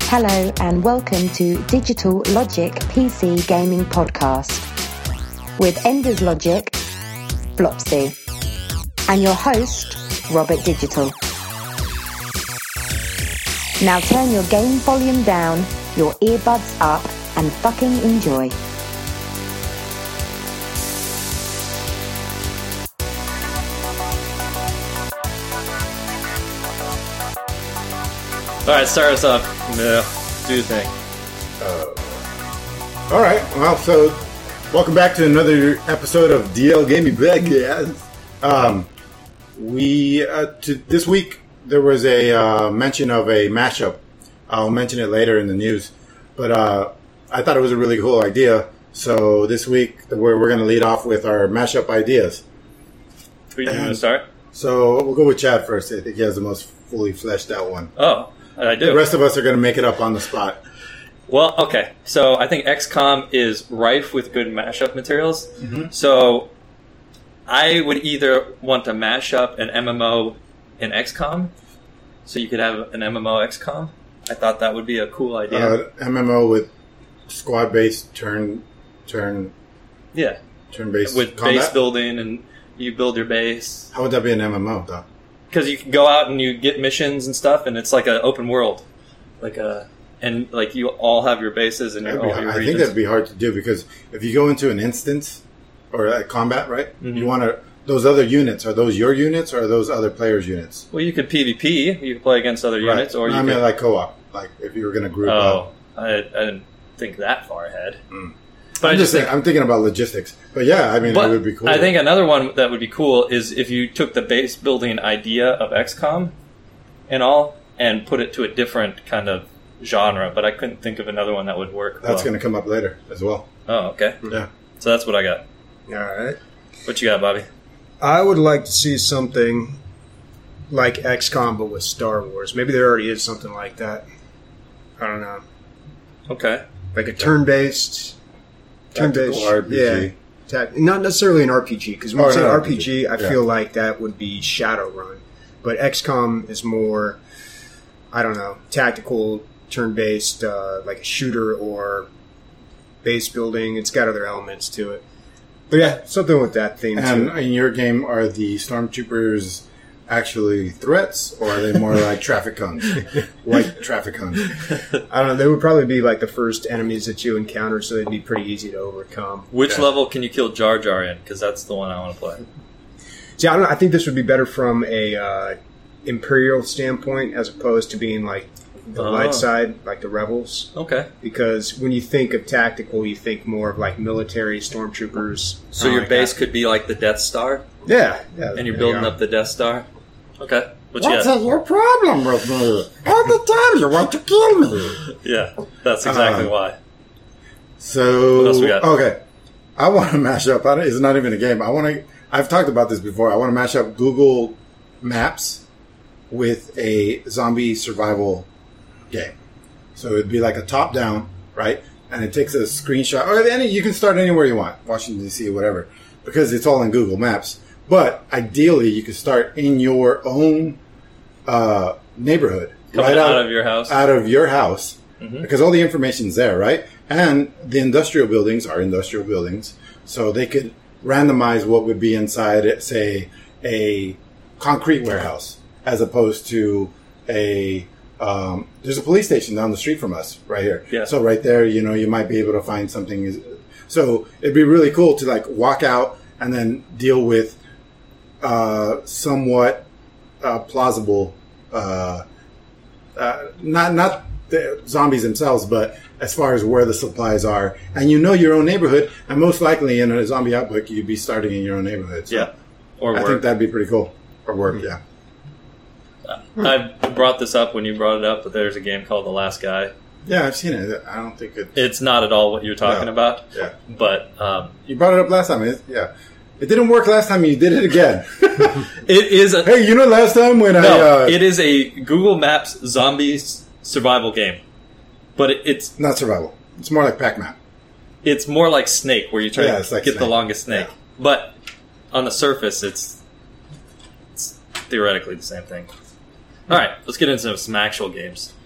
Hello and welcome to Digital Logic PC Gaming Podcast with Enders Logic, Flopsy, and your host, Robert Digital. Now turn your game volume down, your earbuds up, and fucking enjoy. Alright, start us off. Yeah, do the thing. Alright, well, so welcome back to another episode of DL Gaming Podcast. This week there was a mention of a mashup. I'll mention it later in the news, but I thought it was a really cool idea. So this week we're going to lead off with our mashup ideas. Who you going to start? So we'll go with Chad first. I think he has the most fully fleshed out one. Oh, I do. The rest of us are going to make it up on the spot. Well, okay. So I think XCOM is rife with good mashup materials. Mm-hmm. So I would either want to mash up an MMO in XCOM, so you could have an MMO XCOM. I thought that would be a cool idea. MMO with squad-based turn-based with combat? base building, and you build your base. How would that be an MMO, though? Because you can go out and you get missions and stuff, and it's like an open world, and you all have your bases and your I regions. think that'd be hard to do because if you go into an instance or a combat, right? Mm-hmm. You want to those other units. Are those your units or are those other players' units? Well, you could PvP. You could play against other units, or I mean, like co-op. Like if you were going to group up. I didn't think that far ahead. Mm. But I'm thinking about logistics. But yeah, I mean, it would be cool. I think another one that would be cool is if you took the base building idea of XCOM and all and put it to a different kind of genre. But I couldn't think of another one that would work. That's going to come up later as well. Oh, okay. Yeah. So that's what I got. All right. What you got, Bobby? I would like to see something like XCOM, but with Star Wars. Maybe there already is something like that. I don't know. Okay. Like a turn-based RPG. Yeah. Not necessarily an RPG, because when you say RPG, I Yeah. feel like that would be Shadowrun. But XCOM is more, I don't know, tactical, turn-based, like a shooter or base building. It's got other elements to it. But yeah, something with that theme And too. in your game, are the stormtroopers actually threats, or are they more like traffic cones? White traffic cones. I don't know. They would probably be like the first enemies that you encounter, so they'd be pretty easy to overcome. Which level can you kill Jar Jar in? Because that's the one I want to play. See, I don't know. I think this would be better from a Imperial standpoint as opposed to being like the light side, like the Rebels. Okay. Because when you think of tactical, you think more of like military stormtroopers. So your base could be like the Death Star? Yeah. And you're building up the Death Star? Okay. What you What's got? your problem with me? All the time you want to kill me. Yeah, that's exactly why. So, What else we got? Okay. I want to mash up. It's not even a game. I've talked about this before. I want to mash up Google Maps with a zombie survival game. So it'd be like a top down, right? And it takes a screenshot, or you can start anywhere you want, Washington D.C., whatever, because it's all in Google Maps. But ideally, you could start in your own neighborhood, Coming out of your house. out of your house, Mhm. because all the information's there, right? And the industrial buildings are industrial buildings, so they could randomize what would be inside, say, a concrete warehouse, as opposed to there's a police station down the street from us right here. Yeah. So right there, you might be able to find something. So it'd be really cool to like walk out and then deal with somewhat plausible, not the zombies themselves, but as far as where the supplies are, and your own neighborhood, and most likely in a zombie outbreak, you'd be starting in your own neighborhood. So Yeah. Or I work. think that'd be pretty cool. Or work, yeah. I brought this up when you brought it up, but there's a game called The Last Guy. Yeah, I've seen it. I don't think it. It's not at all what you're talking No. about. Yeah. But You brought it up last time. Yeah. It didn't work last time. You did it again. it is a... Hey, last time when it is a Google Maps zombies survival game. But it's not survival. It's more like Pac-Man. It's more like Snake, where you try Yeah, to it's like get the Snake. longest snake. Yeah. But on the surface, it's theoretically the same thing. All right, let's get into some actual games.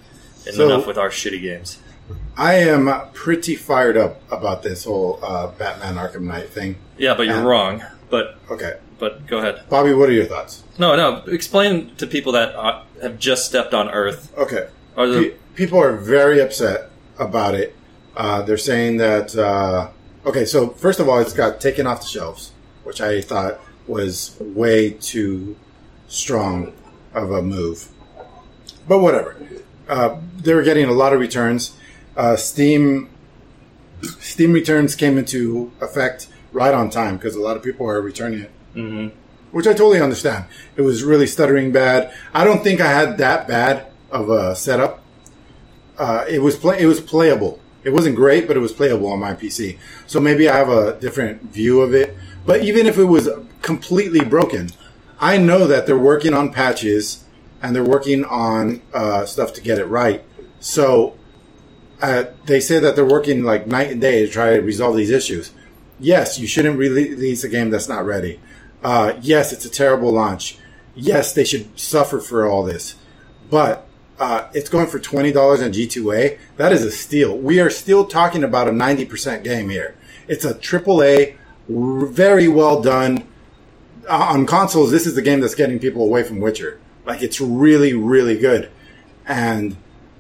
And So- enough with our shitty games. I am pretty fired up about this whole Batman Arkham Knight thing. Yeah, but you're And- wrong. But Okay. go ahead. Bobby, what are your thoughts? No. Explain to people that have just stepped on Earth. Okay. Are the People are very upset about it. They're saying that... okay, so first of all, it's got taken off the shelves, which I thought was way too strong of a move. But whatever. They were getting a lot of returns. Steam returns came into effect right on time because a lot of people are returning it. Mm-hmm. Which I totally understand. It was really stuttering bad. I don't think I had that bad of a setup. It was playable. It wasn't great, but it was playable on my PC. So maybe I have a different view of it. But even if it was completely broken, I know that they're working on patches and they're working on stuff to get it right. So they say that they're working like night and day to try to resolve these issues. Yes, you shouldn't release a game that's not ready. Yes, it's a terrible launch. Yes, they should suffer for all this. But it's going for $20 on G2A. That is a steal. We are still talking about a 90% game here. It's a AAA, very well done. On consoles, this is the game that's getting people away from Witcher. Like, it's really, really good. And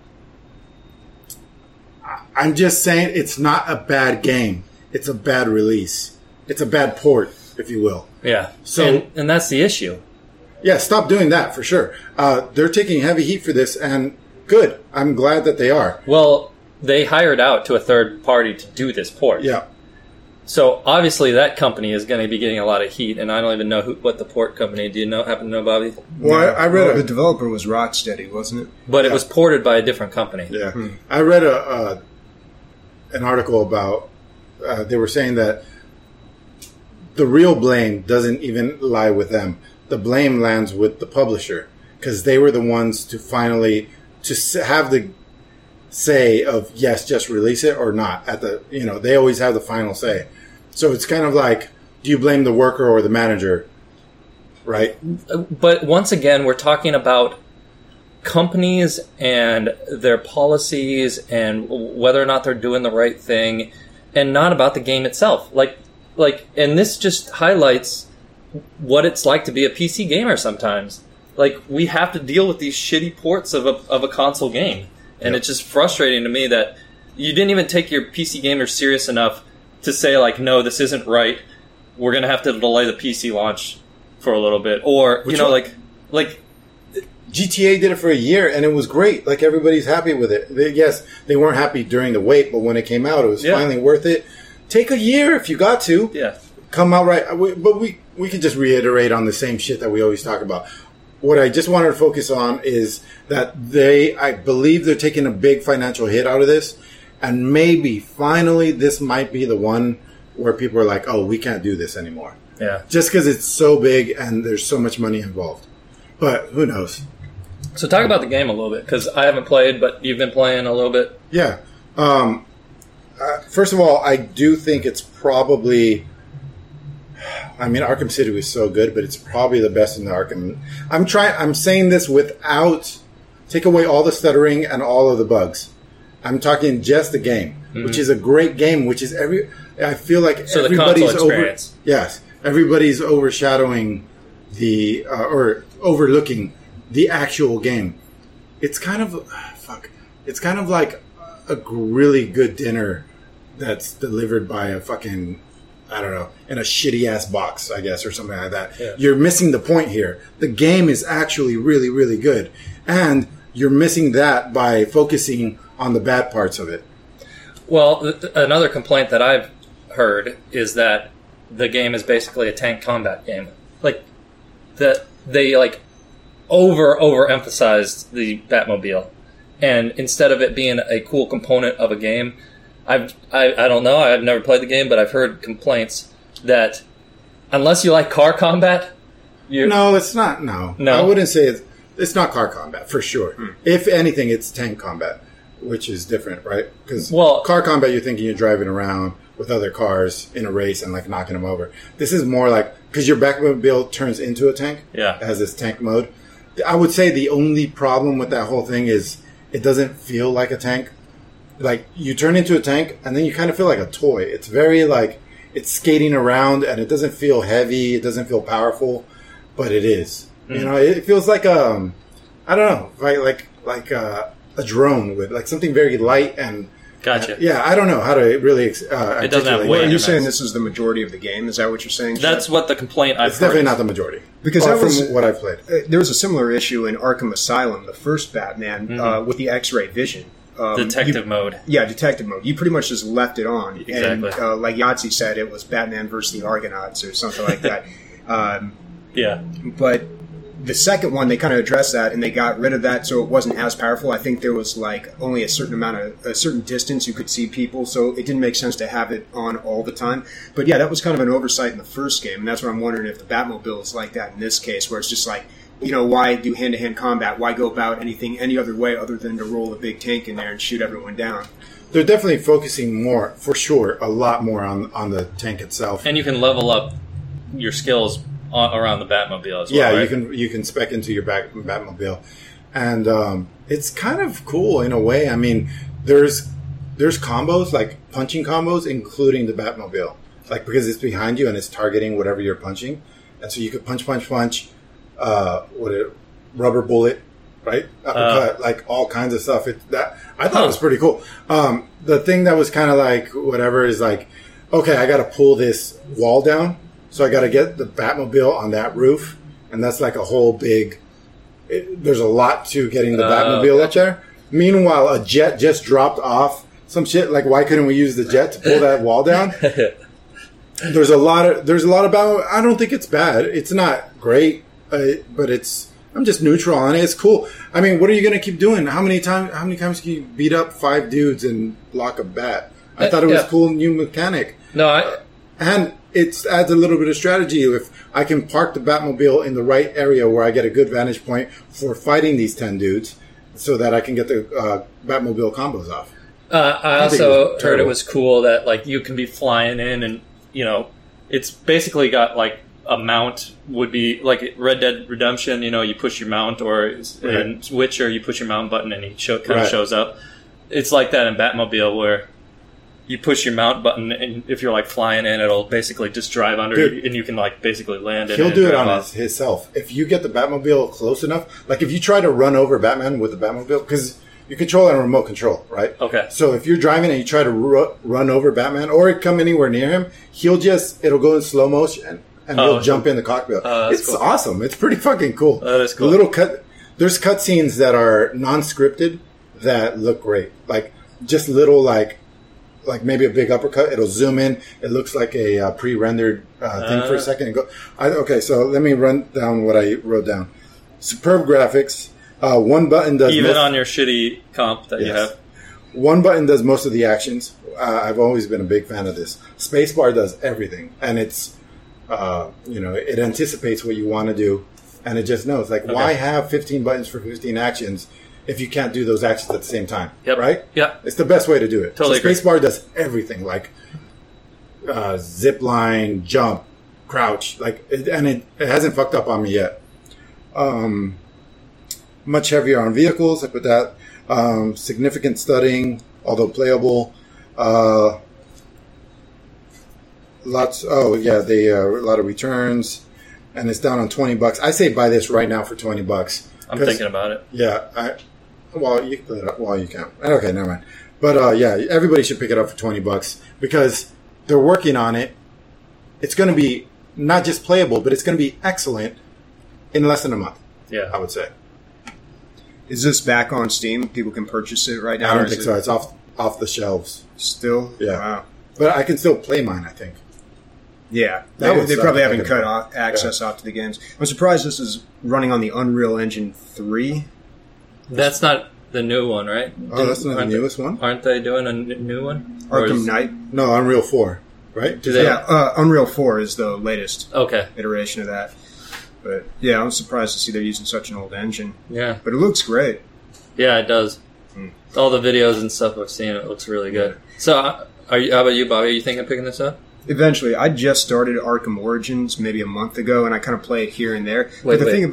I'm just saying it's not a bad game. It's a bad release. It's a bad port, if you will. Yeah. So- and that's the issue. Yeah, stop doing that for sure. They're taking heavy heat for this, and good. I'm glad that they are. Well, they hired out to a third party to do this port. Yeah. So obviously that company is going to be getting a lot of heat, and I don't even know what the port company. Do you happen to know, Bobby? Well, I read the developer was Rocksteady, wasn't it? But it Yeah. was ported by a different company. Yeah. I read an article about they were saying that the real blame doesn't even lie with them. The blame lands with the publisher because they were the ones to finally have the say of yes, just release it or not. They always have the final say. So it's kind of like, do you blame the worker or the manager? Right? But once again, we're talking about companies and their policies and whether or not they're doing the right thing, and not about the game itself. And this just highlights what it's like to be a PC gamer sometimes. Like, we have to deal with these shitty ports of a console game. And It's just frustrating to me that you didn't even take your PC gamers serious enough to say, like, no, this isn't right. We're going to have to delay the PC launch for a little bit. Or, like GTA did it for a year, and it was great. Like, everybody's happy with it. They weren't happy during the wait, but when it came out, it was finally worth it. Take a year if you got to. Yeah. Come out right. But we can just reiterate on the same shit that we always talk about. What I just wanted to focus on is that I believe they're taking a big financial hit out of this, and maybe, finally, this might be the one where people are like, oh, we can't do this anymore. Yeah. Just because it's so big and there's so much money involved. But who knows? So talk about the game a little bit, because I haven't played, but you've been playing a little bit. Yeah. First of all, I do think it's probably... I mean, Arkham City was so good, but it's probably the best in the Arkham... I'm saying this without... Take away all the stuttering and all of the bugs. I'm talking just the game, which is a great game, which is I feel like So the everybody's console experience. Yes. Everybody's overshadowing or overlooking the actual game. It's kind of... It's kind of like a really good dinner that's delivered by a fucking... I don't know, in a shitty-ass box, I guess, or something like that. Yeah. You're missing the point here. The game is actually really, really good. And you're missing that by focusing on the bad parts of it. Well, another complaint that I've heard is that the game is basically a tank combat game. Like, that they, overemphasized the Batmobile. And instead of it being a cool component of a game... I don't know. I've never played the game, but I've heard complaints that unless you like car combat, No, it's not. No. I wouldn't say it's not car combat for sure. If anything, it's tank combat, which is different, right? Because car combat, you're thinking you're driving around with other cars in a race and knocking them over. This is more like because your Batmobile turns into a tank. Yeah, it has this tank mode. I would say the only problem with that whole thing is it doesn't feel like a tank. Like, you turn into a tank, and then you kind of feel like a toy. It's very, like, it's skating around, and it doesn't feel heavy, it doesn't feel powerful, but it is. You know, it feels like I don't know, like a drone with, like, something very light and... Gotcha. Yeah, I don't know how to really It doesn't have Well, weight. are you saying this is the majority of the game? Is that what you're saying? That's what the complaint I've It's definitely heard. not the majority. Because Well, that was- from what I've played. There was a similar issue in Arkham Asylum, the first Batman, with the X-ray vision. Detective mode. Yeah, detective mode. You pretty much just left it on. Exactly. And like Yahtzee said, it was Batman versus the Argonauts or something like that. Yeah. But the second one, they kind of addressed that, and they got rid of that, so it wasn't as powerful. I think there was like only a certain distance you could see people, so it didn't make sense to have it on all the time. But yeah, that was kind of an oversight in the first game, and that's what I'm wondering if the Batmobile is like that in this case, where it's just like, you know, why do hand-to-hand combat? Why go about anything any other way other than to roll a big tank in there and shoot everyone down? They're definitely focusing more, for sure, a lot more on the tank itself. And you can level up your skills around the Batmobile as well. Yeah, right? you can spec into your Batmobile, and it's kind of cool in a way. I mean, there's combos, like punching combos, including the Batmobile, like, because it's behind you and it's targeting whatever you're punching, and so you could punch, rubber bullet, right, uppercut, like all kinds of stuff. I thought it was pretty cool. The thing that was kind of like whatever is like, okay, I got to pull this wall down. So I got to get the Batmobile on that roof, and that's like a whole big... there's a lot to getting the Batmobile up there. Meanwhile, a jet just dropped off some shit. Like, why couldn't we use the jet to pull that wall down? There's a lot of Batmobile. I don't think it's bad. It's not great, but I'm just neutral on it. It's cool. I mean, what are you going to keep doing? How many times can you beat up 5 dudes and block a bat? I thought it was a cool new mechanic. No, And it adds a little bit of strategy. If I can park the Batmobile in the right area where I get a good vantage point for fighting these 10 dudes so that I can get the Batmobile combos off. I also heard it was cool that, like, you can be flying in and, you know, it's basically got, like, a mount would be, like Red Dead Redemption, you know, you push your mount, or in Witcher, you push your mount button and he kind of shows up. It's like that in Batmobile, where you push your mount button, and if you're like flying in, it'll basically just drive under you, and you can like basically land in. He'll do it on off. himself. If you get the Batmobile close enough, like if you try to run over Batman with the Batmobile, because you control it on remote control, right? Okay. So if you're driving and you try to run over Batman or come anywhere near him, it'll go in slow motion and he'll jump in the cockpit. It's cool. Awesome. It's pretty fucking cool. That is cool. There's cutscenes that are non-scripted that look great. Like just little like maybe a big uppercut. It'll zoom in. It looks like a pre-rendered thing for a second. And go. Okay, so let me run down what I wrote down. Superb graphics. One button does even on your shitty comp that you have. One button does most of the actions. I've always been a big fan of this. Spacebar does everything, and it's it anticipates what you want to do, and it just knows. Like, why have 15 buttons for 15 actions if you can't do those actions at the same time? Yep. Right? Yeah. It's the best way to do it. Totally so Spacebar does everything, like zip line, jump, crouch, it hasn't fucked up on me yet. Much heavier on vehicles. I put that. Significant studding, although playable. A lot of returns, and it's down on $20. I say buy this right now for $20. I'm thinking about it. Yeah, you can put it up while you can. Okay, never mind. But everybody should pick it up for $20 because they're working on it. It's going to be not just playable, but it's going to be excellent in less than a month. Yeah, I would say. Is this back on Steam? People can purchase it right now? I don't think so. It's off the shelves. Still? Yeah. Wow. But I can still play mine, I think. Yeah. That They would probably suck. haven't cut access off to the games. I'm surprised this is running on the Unreal Engine 3. that's not the new one, right? Oh, that's not the newest one? Aren't they doing a new one? Or Arkham is- Knight. No, Unreal 4, right? Do they? Yeah, Unreal 4 is the latest Okay. iteration of that. But yeah, I'm surprised to see they're using such an old engine. Yeah. But it looks great. Yeah, it does. All the videos and stuff I've seen, it looks really good. So, how about you, Bobby? Are you thinking of picking this up? Eventually, I just started Arkham Origins maybe a month ago, and I kind of play it here and there. Wait. Thing about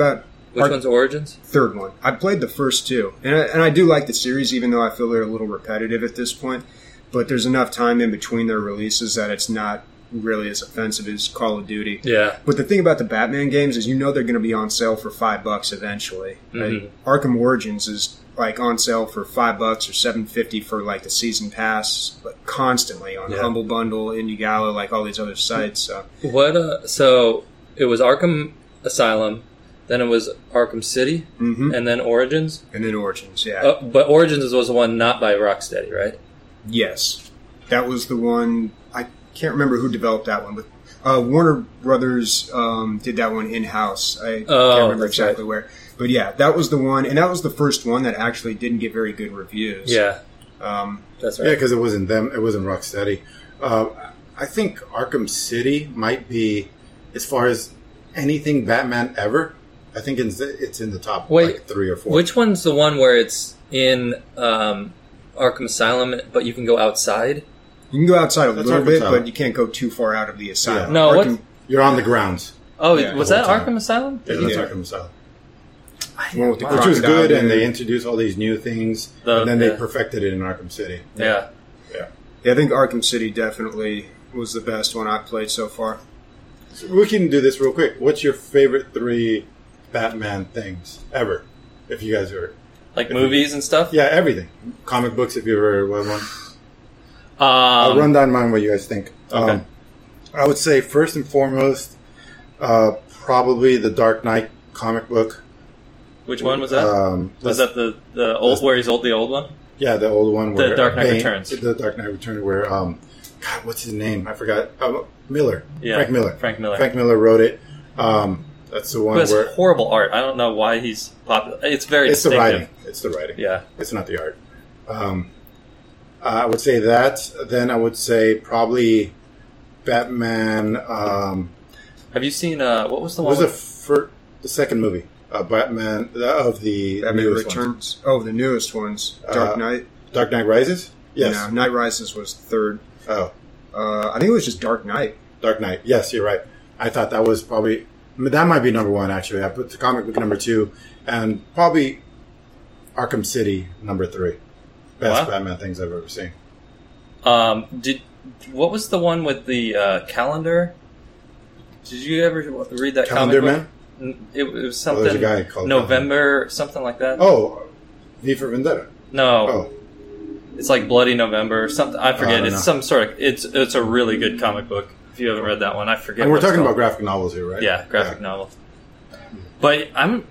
Which one's Origins? Third one. I played the first two, and I do like the series, even though I feel they're a little repetitive at this point. But there's enough time in between their releases that it's not really as offensive as Call of Duty. Yeah. But the thing about the Batman games is, they're going to be on sale for $5 eventually. Mm-hmm. Like, Arkham Origins is like on sale for $5 or $7.50 for like the season pass, but constantly on Humble Bundle, Indie Gala, like all these other sites. So. So it was Arkham Asylum, then it was Arkham City, and then Origins. And then Origins, yeah. But Origins was the one not by Rocksteady, right? Yes, that was the one. I can't remember who developed that one, but Warner Brothers did that one in-house. I can't remember exactly where. But yeah, that was the one, and that was the first one that actually didn't get very good reviews. Yeah, that's right. Yeah, because it wasn't them. It wasn't Rocksteady. I think Arkham City might be, as far as anything Batman ever, I think it's in the top like 3 or 4. Which one's the one where it's in Arkham Asylum, but you can go outside? You can go outside a little Arkham bit, Asylum. but you can't go too far out of the asylum. Yeah. No, Arkham, You're on the grounds. Oh, Yeah, was the that whole time. Arkham Asylum? Yeah, that's Yeah. Arkham Asylum. one with the Which was crocodile good, and dude. they introduced all these new things, and then they perfected it in Arkham City. Yeah. Yeah, I think Arkham City definitely was the best one I've played so far. So we can do this real quick. What's your favorite 3 Batman things ever? If you guys are... Like movies and stuff? Yeah, everything. Comic books, if you ever read one. I'll run down mine what you guys think. Okay. I would say, first and foremost, probably the Dark Knight comic book. Which one was that? Was that the old where he's the old one? Yeah, the old one. Where Dark Knight Returns. The Dark Knight Returns, where God, what's his name? I forgot. Miller. Yeah, Frank Miller. Frank Miller wrote it. That's the one Who has where horrible art. I don't know why he's popular. It's very it's the distinctive. writing. It's the writing. Yeah. It's not the art. I would say that. Then I would say probably Batman. Have you seen what was the What one? was the second movie? Batman of the Batman newest Returns. ones. Oh, the newest ones. Dark Knight. Dark Knight Rises. Yes. No, Night Rises was third. Oh, I think it was just Dark Knight. Dark Knight. Yes, you're right. I thought that was probably that might be number 1 actually. I put the comic book number 2, and probably Arkham City number 3. Best Wow. Batman things I've ever seen. What was the one with the calendar? Did you ever read that Calendar comic Man. book? It was there's something. a guy called November, something like that. Oh, V for Vendetta. No, Oh, it's like Bloody November, something. I forget. don't It's know. some sort of. It's a really good comic book. If you haven't read that one, I forget. and we're what it's talking about called. graphic novels here, right? Yeah, graphic novel. But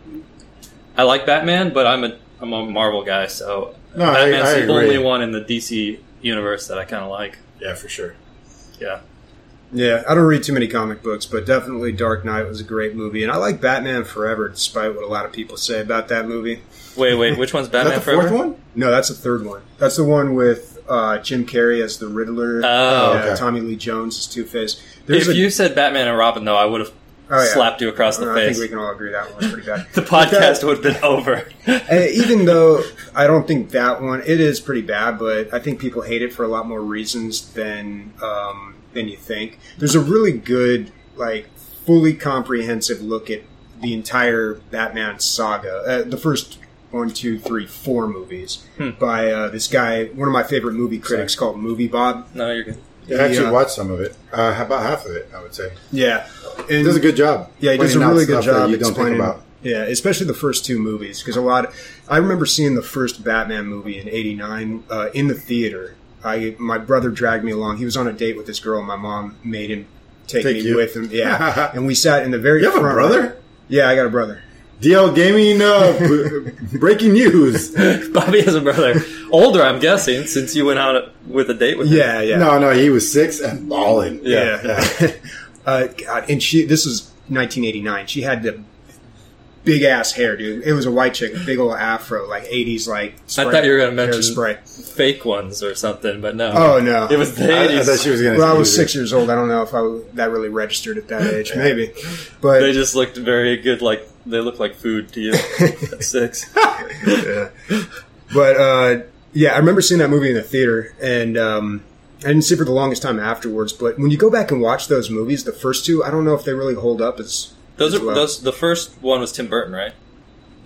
I like Batman, but I'm a Marvel guy, so No, Batman's I the agree. only one in the DC universe that I kind of like. Yeah, for sure. Yeah. Yeah, I don't read too many comic books, but definitely Dark Knight was a great movie. And I like Batman Forever, despite what a lot of people say about that movie. Wait, which one's Is Batman that the Forever? 4th one? No, that's the third one. That's the one with Jim Carrey as the Riddler. Oh, okay. Tommy Lee Jones as Two-Face. If you said Batman and Robin, though, I would have slapped you across the I face. think we can all agree that one was pretty bad. The podcast would have been over. Even though I don't think that one, it is pretty bad, but I think people hate it for a lot more reasons than you think. There's a really good, fully comprehensive look at the entire Batman saga. The first 1, 2, 3, 4 movies by this guy, one of my favorite movie critics called Movie Bob. No, you're good. I actually watched some of it. About half of it, I would say. Yeah. He And does a good job. Yeah, he does a pointing out really good stuff that job you don't think explaining. about. Yeah, especially the first 2 movies, because I remember seeing the first Batman movie in '89 in the theater. My brother dragged me along. He was on a date with this girl, and my mom made him take me you? with him. Yeah, and we sat in the very. You have a front brother? row. Yeah, I got a brother. DL Gaming breaking news. Bobby has a brother. Older, I'm guessing, since you went out with a date with him. Yeah, yeah. No, he was 6 and balling. Yeah. God, and this was 1989. She had the big ass hair, dude. It was a white chick, a big old afro, 80s, spray, I thought you were going to mention hairspray. fake ones or something, but no. Oh, no. It was the I 80s. thought she was going to. Well, I was 6 years old. I don't know if that really registered at that age. Maybe, but They just looked very good, they look like food to you at 6. yeah. But yeah, I remember seeing that movie in the theater, and I didn't see it for the longest time afterwards. But when you go back and watch those movies, the first 2, I don't know if they really hold up as The well. first one was Tim Burton, right?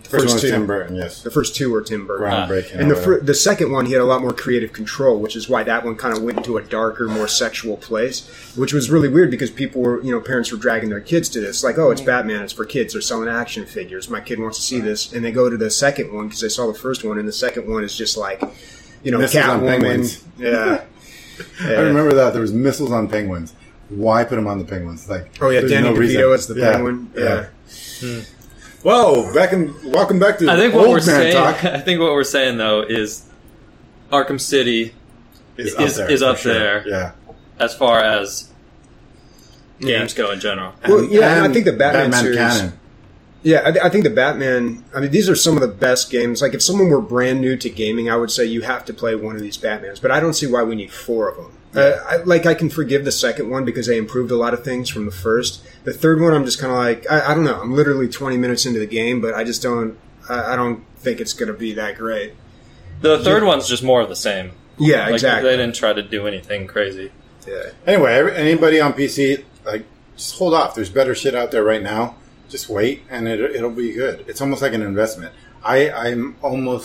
First one was two. Tim Burton, yes. The first two were Tim Burton. Groundbreaking. And or whatever. the second one, he had a lot more creative control, which is why that one kind of went into a darker, more sexual place, which was really weird because people were, parents were dragging their kids to this. Like, oh, it's Batman, it's for kids. They're selling action figures. My kid wants to see this. And they go to the second one because they saw the first one, and the second one is just like, Missiles on Catwoman. penguins. Yeah. I remember that. There was missiles on penguins. Why put them on the penguins? Like, Oh, yeah, there's Danny no reason. DeVito is the penguin. Yeah. Whoa, welcome back to I think what old we're man saying. talk. I think what we're saying though is Arkham City is up for sure. there. Yeah. as far as games go in general. Well, yeah, I think the Batman series. canon. Yeah, I think the Batman. I mean, these are some of the best games. Like, if someone were brand new to gaming, I would say you have to play one of these Batmans. But I don't see why we need 4 of them. I can forgive the second one because they improved a lot of things from the first. The third one, I'm just kind of like, I don't know. I'm literally 20 minutes into the game, but I just don't. I don't think it's going to be that great. The third one's just more of the same. Yeah, Like, exactly. They didn't try to do anything crazy. Yeah. Anyway, anybody on PC, like, just hold off. There's better shit out there right now. Just wait, and it'll be good. It's almost like an investment. I'm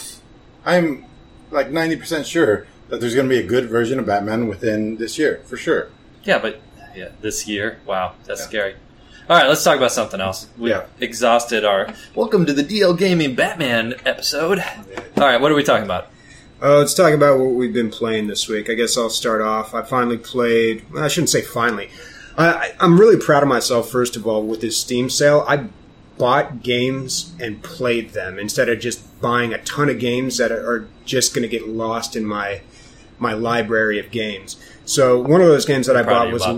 like 90% sure that there's going to be a good version of Batman within this year, for sure. Yeah, but this year, wow, that's scary. All right, let's talk about something else. We exhausted our welcome to the DL Gaming Batman episode. All right, what are we talking about? Let's talk about what we've been playing this week. I guess I'll start off. I finally played... Well, I shouldn't say finally. I'm really proud of myself, first of all, with this Steam sale. I bought games and played them instead of just buying a ton of games that are just going to get lost in my library of games. So one of those games that I bought was...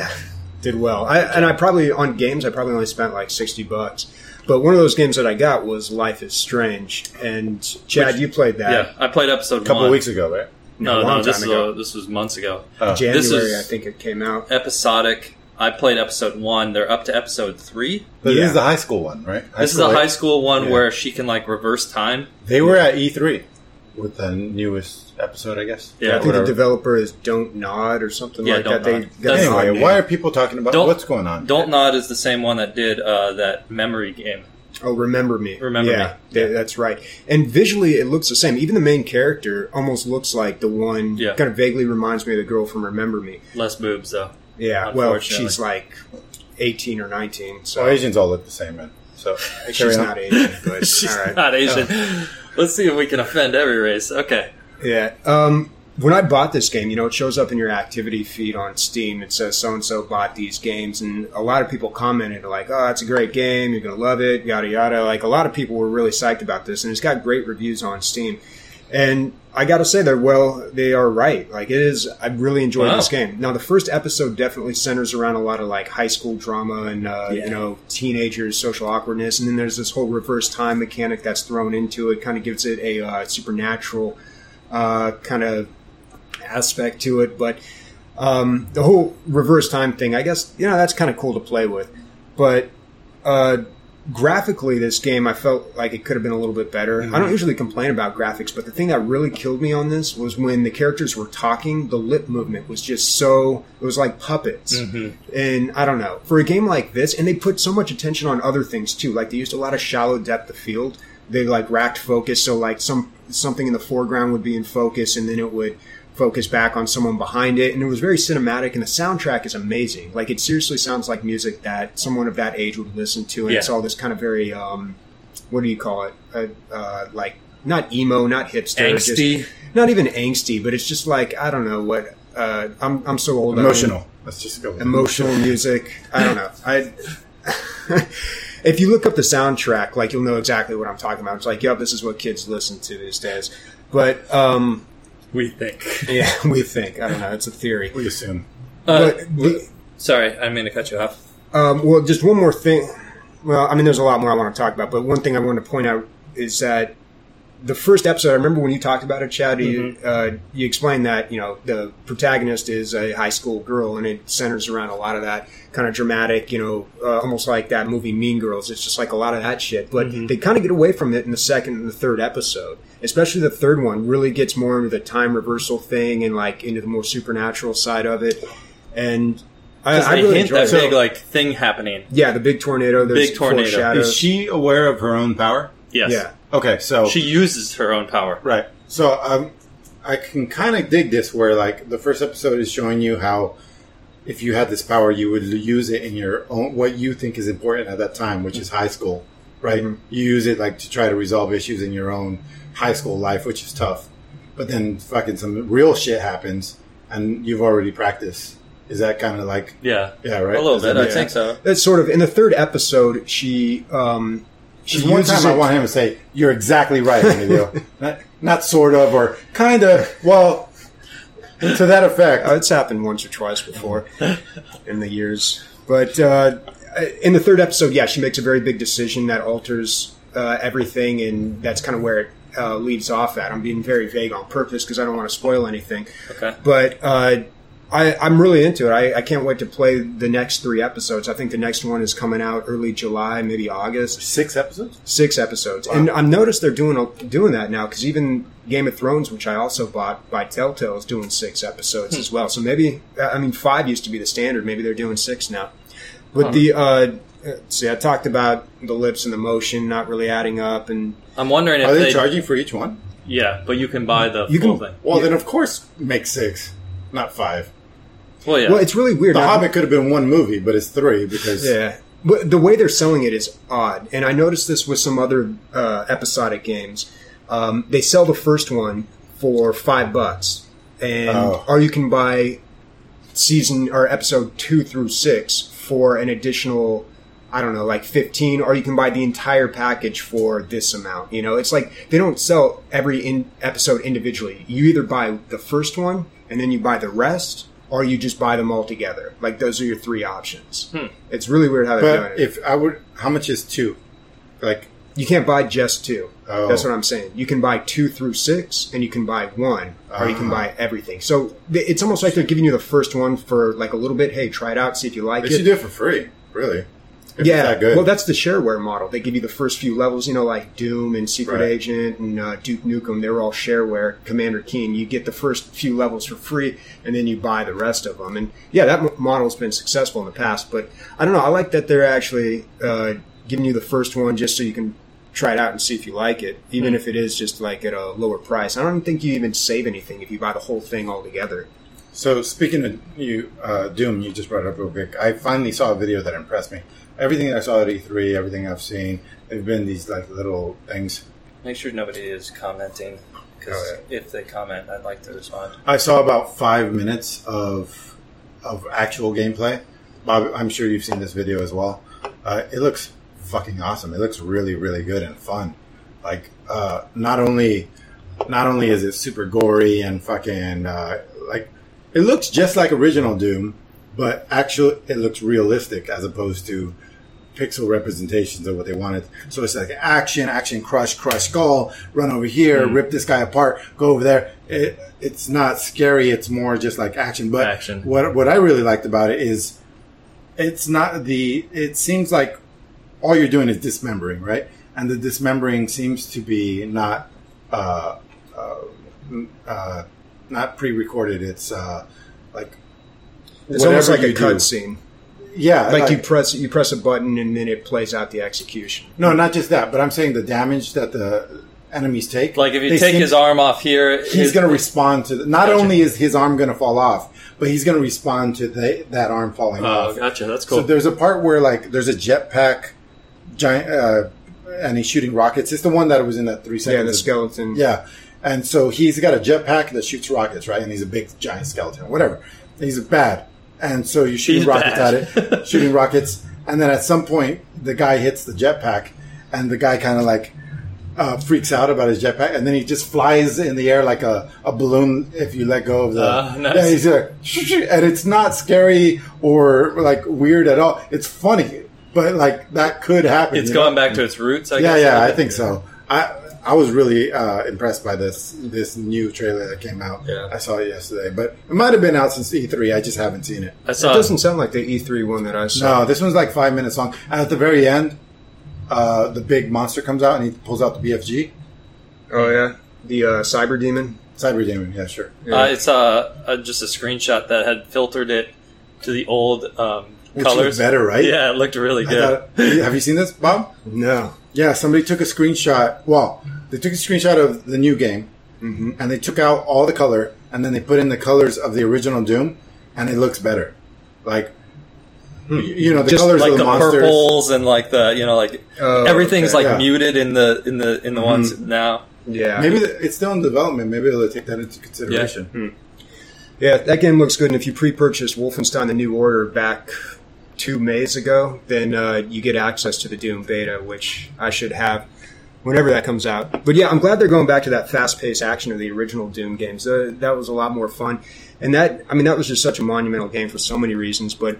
did well. I probably only spent like $60. But one of those games that I got was Life is Strange. And Chad, you played that. Yeah, I played episode 1. A couple of weeks ago, right? No, this was months ago. January, I think it came out. Episodic. I played episode 1. They're up to episode 3. But this is the high school one, right? This is a high school one where she can like reverse time. They were at E3 with the newest episode, I guess. Yeah, I think the developer is Don't Nod or something like that. Anyway, why are people talking about what's going on? Don't Nod is the same one that did that memory game. Oh, Remember Me. Remember Me. Yeah, that's right. And visually, it looks the same. Even the main character almost looks like the one, kind of vaguely reminds me of the girl from Remember Me. Less boobs, though. Yeah, well, she's like 18 or 19. So Asians all look the same, man. So she's not Asian, but she's all right. not Asian. Let's see if we can offend every race. Okay. Yeah. When I bought this game, it shows up in your activity feed on Steam. It says so-and-so bought these games, and a lot of people commented like, oh, it's a great game, you're going to love it, yada, yada. Like, a lot of people were really psyched about this, and it's got great reviews on Steam. And I got to say, they are right. Like, it is, I really enjoyed this game. Now, the first episode definitely centers around a lot of, like, high school drama and, teenagers' social awkwardness, and then there's this whole reverse time mechanic that's thrown into it, kind of gives it a supernatural kind of aspect to it, but the whole reverse time thing, I guess, that's kind of cool to play with. But graphically, this game, I felt like it could have been a little bit better. I don't usually complain about graphics, but the thing that really killed me on this was when the characters were talking, the lip movement was just it was like puppets. And I don't know, for a game like this, and they put so much attention on other things too, like they used a lot of shallow depth of field. They like racked focus, so like something in the foreground would be in focus, and then it would focus back on someone behind it, and it was very cinematic, and the soundtrack is amazing. Like, it seriously sounds like music that someone of that age would listen to, and it's all this kind of very, what do you call it? Like, not emo, not hipster. Angsty. Just, not even angsty, but it's just like, I don't know what, I'm so old. Emotional. Let's just go with emotional music. I don't know. If you look up the soundtrack, like, you'll know exactly what I'm talking about. It's like, yep, this is what kids listen to these days. But, we think. Yeah, we think. I don't know. It's a theory. We assume. Sorry, I didn't mean to cut you off. Well, just one more thing. Well, I mean, there's a lot more I want to talk about, but one thing I want to point out is that the first episode, I remember when you talked about it, Chad, you explained that, the protagonist is a high school girl, and it centers around a lot of that kind of dramatic, almost like that movie Mean Girls. It's just like a lot of that shit. But they kind of get away from it in the second and the third episode. Especially the third one really gets more into the time reversal thing and like into the more supernatural side of it. And I really enjoyed that big like thing happening. Yeah, the big tornado. There's big tornado. Is she aware of her own power? Yes. Yeah. Okay, so She uses her own power. right. So I can kind of dig this where like the first episode is showing you how if you had this power, you would use it in your own what you think is important at that time, which is high school, right? Mhm. You use it like to try to resolve issues in your own high school life, which is tough. But then fucking some real shit happens, and you've already practiced. Is that kind of like Yeah. yeah, right? A little Is that- bit. I yeah. think so. That's sort of in the third episode. She Just one time I want him to say, "You're exactly right, Emilio." not sort of or kind of. Well, to that effect. It's happened once or twice before in the years. But in the third episode, yeah, she makes a very big decision that alters everything, and that's kind of where it leads off at. I'm being very vague on purpose because I don't want to spoil anything. Okay. But I'm really into it. I can't wait to play the next 3 episodes. I think the next one is coming out early July, maybe August. 6 episodes? 6 episodes. Wow. And I've noticed they're doing that now, because even Game of Thrones, which I also bought by Telltale, is doing 6 episodes as well. So maybe, 5 used to be the standard. Maybe they're doing 6 now. But see, I talked about the lips and the motion not really adding up. And I'm wondering if Are they charging for each one? Yeah, but you can buy the You full can- thing. Well, Yeah. then of course make 6, not 5. Well, yeah. well, it's really weird. The Now- Hobbit could have been one movie, but it's 3 because Yeah. But the way they're selling it is odd. And I noticed this with some other episodic games. They sell the first one for $5. Or you can buy season or episode 2 through 6 for an additional, I don't know, like 15, or you can buy the entire package for this amount. You know, it's like they don't sell every episode individually. You either buy the first one and then you buy the rest, or you just buy them all together. Like, those are your 3 options. It's really weird how they're doing But it. if I would, how much is 2? Like, You can't buy just 2. Oh. That's what I'm saying. You can buy 2 through 6, and you can buy 1, or you can buy everything. So it's almost like they're giving you the first one for like a little bit. Hey, try it out, see if you like they it. should do it for free, really. If Yeah, it's that good. well, that's the shareware model. They give you the first few levels, like Doom and Secret Right. Agent and Duke Nukem. They were all shareware. Commander Keen. You get the first few levels for free, and then you buy the rest of them. And yeah, that model's been successful in the past. But I don't know. I like that they're actually giving you the first one just so you can try it out and see if you like it, even if it is just like at a lower price. I don't think you even save anything if you buy the whole thing all together. So speaking of Doom, you just brought it up real quick. I finally saw a video that impressed me. Everything I saw at E3, everything I've seen, there've been these like little things. Make sure nobody is commenting, because Oh, if they comment, I'd like to respond. I saw about 5 minutes of actual gameplay. Bob, I'm sure you've seen this video as well. It looks fucking awesome. It looks really, really good and fun. Like, not only is it super gory and fucking like, it looks just like original Doom, but actually it looks realistic as opposed to pixel representations of what they wanted. So it's like action, crush skull, run over here, rip this guy apart, go over there. It's not scary. It's more just like action. But Action. what I really liked about it is it's not it seems like all you're doing is dismembering, right? And the dismembering seems to be not pre-recorded. It's like It's almost like a you do. cutscene. Yeah, Like you press a button and then it plays out the execution. No, not just that, but I'm saying the damage that the enemies take. Like, if you they take seem- his arm off here, he's going to respond to. Not Gotcha. only is his arm going to fall off, but he's going to respond to that arm falling Oh, off. gotcha. That's cool. So there's a part where like there's a jetpack giant, and he's shooting rockets. It's the one that was in that 3 seconds. Yeah, the skeleton. Yeah, and so he's got a jetpack that shoots rockets, right? And he's a big giant skeleton, whatever. He's bad, and so you're shooting He's rockets bad. at it, shooting rockets, and then at some point the guy hits the jetpack, and the guy kind of like freaks out about his jetpack, and then he just flies in the air like a balloon if you let go of the. Nice. Yeah, he's like, and it's not scary or like weird at all. It's funny, but like that could happen. It's you going know? back to its roots, I Yeah, guess. yeah, I think so. I was really impressed by this new trailer that came out. Yeah. I saw it yesterday, but it might have been out since E3. I just haven't seen it. I It saw doesn't sound like the E3 one that I saw. No, this one's like 5 minutes long. And at the very end, the big monster comes out and he pulls out the BFG. Oh, yeah? The Cyber Demon? Cyber Demon, yeah, sure. Yeah. It's just a screenshot that had filtered it to the old Which colors. looked better, right? Yeah, it looked really good. Have you seen this, Bob? No. Yeah, somebody took a screenshot. Well, they took a screenshot of the new game, and they took out all the color, and then they put in the colors of the original Doom, and it looks better. Like, you know, the Just colors like of the the monsters. purples and like the, you know, like everything's okay. like Yeah. muted in the ones now. Yeah. Maybe it's still in development. Maybe they'll take that into consideration. Yeah, that game looks good. And if you pre-purchased Wolfenstein: The New Order back 2 Mays ago, then you get access to the Doom beta, which I should have whenever that comes out. But yeah, I'm glad they're going back to that fast-paced action of the original Doom games. That was a lot more fun. And that was just such a monumental game for so many reasons. But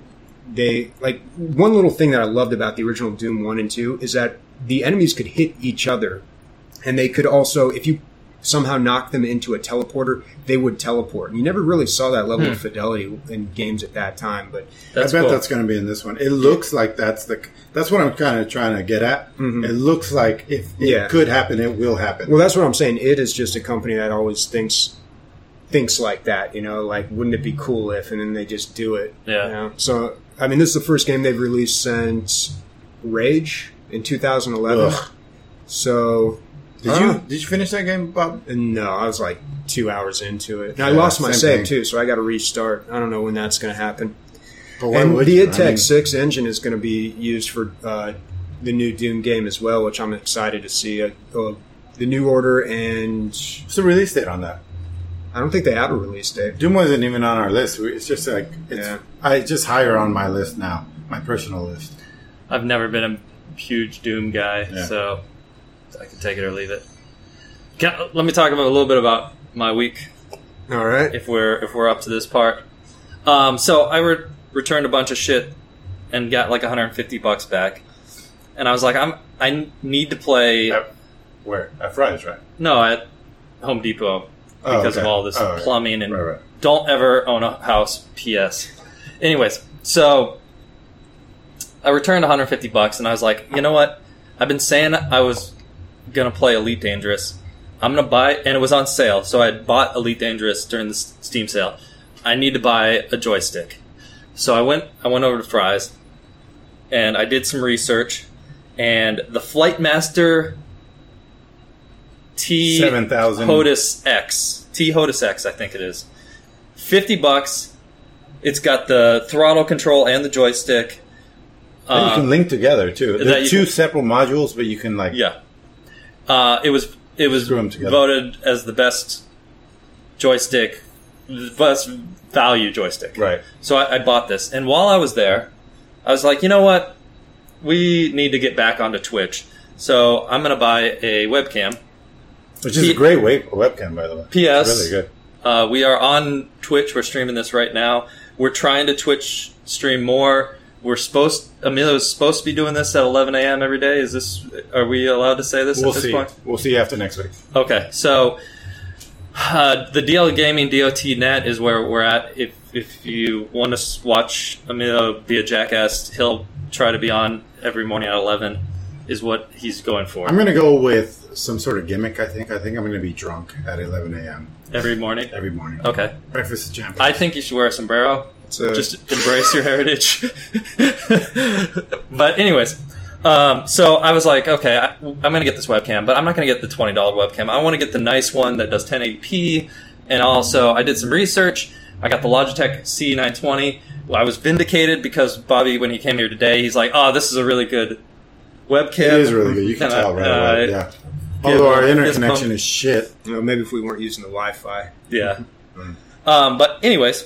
one little thing that I loved about the original Doom 1 and 2 is that the enemies could hit each other. And they could also, if you somehow knock them into a teleporter, they would teleport. And you never really saw that level of fidelity in games at that time. But I bet that's going to be in this one. It looks like that's what I'm kind of trying to get at. It looks like if it could happen, it will happen. well, that's what I'm saying. It is just a company that always thinks like that. You know, like wouldn't it be cool if? And then they just do it. Yeah. You know? So I mean, this is the first game they've released since Rage in 2011. Ugh. So. Did you finish that game, Bob? No, I was like 2 hours into it. And I Yeah, lost my same save thing. too, so I got to restart. I don't know when that's going to happen. But why And would the you? id Tech I mean, 6 engine is going to be used for the new Doom game as well, which I'm excited to see. The New Order, and what's the release date on that? I don't think they have a release date. Doom wasn't even on our list. It's just like Yeah. it's just higher on my list now, my personal list. I've never been a huge Doom guy, Yeah. so I can take it or leave it. Let me talk about a little bit about my week, All right. if we're up to this part. So I returned a bunch of shit and got like $150 back, and I was like, I need to play. Where? At Fry's, right? No, at Home Depot because of all this plumbing and Right. don't ever own a house. P.S. Anyways, so I returned $150 and I was like, you know what? I've been saying I was gonna play Elite Dangerous. I'm gonna buy, and it was on sale, so I had bought Elite Dangerous during the Steam sale. I need to buy a joystick, so I went over to Fry's and I did some research, and the Flightmaster T 7,000 HOTAS X. T HOTAS X, I think it is. $50. It's got the throttle control and the joystick. And you can link together too. that They're you two can- separate modules, but you can like Yeah. It was Screw 'em together. voted as the best joystick, the best value joystick. right. So I bought this, and while I was there, I was like, you know what? We need to get back onto Twitch, so I'm going to buy a webcam. Which is a great webcam, by the way. P.S. It's really good. We are on Twitch. We're streaming this right now. We're trying to Twitch stream more. Emilio's supposed to be doing this at 11 a.m. every day. Are we allowed to say this We'll at this see. point? We'll see after next week. Okay, so the DL Gaming DOT net is where we're at. If you want to watch Emilio be a jackass, he'll try to be on every morning at 11. Is what he's going for. I'm going to go with some sort of gimmick, I think. I think I'm going to be drunk at 11 a.m. Every morning? every morning. Okay. Breakfast of champions. I think you should wear a sombrero. Just embrace your heritage. But anyways, so I was like, okay, I'm going to get this webcam, but I'm not going to get the $20 webcam. I want to get the nice one that does 1080p. And also, I did some research. I got the Logitech C920. Well, I was vindicated because Bobby, when he came here today, he's like, oh, this is a really good webcam. It is really good. You can And tell right away. Yeah. give Although our him internet fist connection bump. is shit. You know, maybe if we weren't using the Wi-Fi. Yeah. But anyways,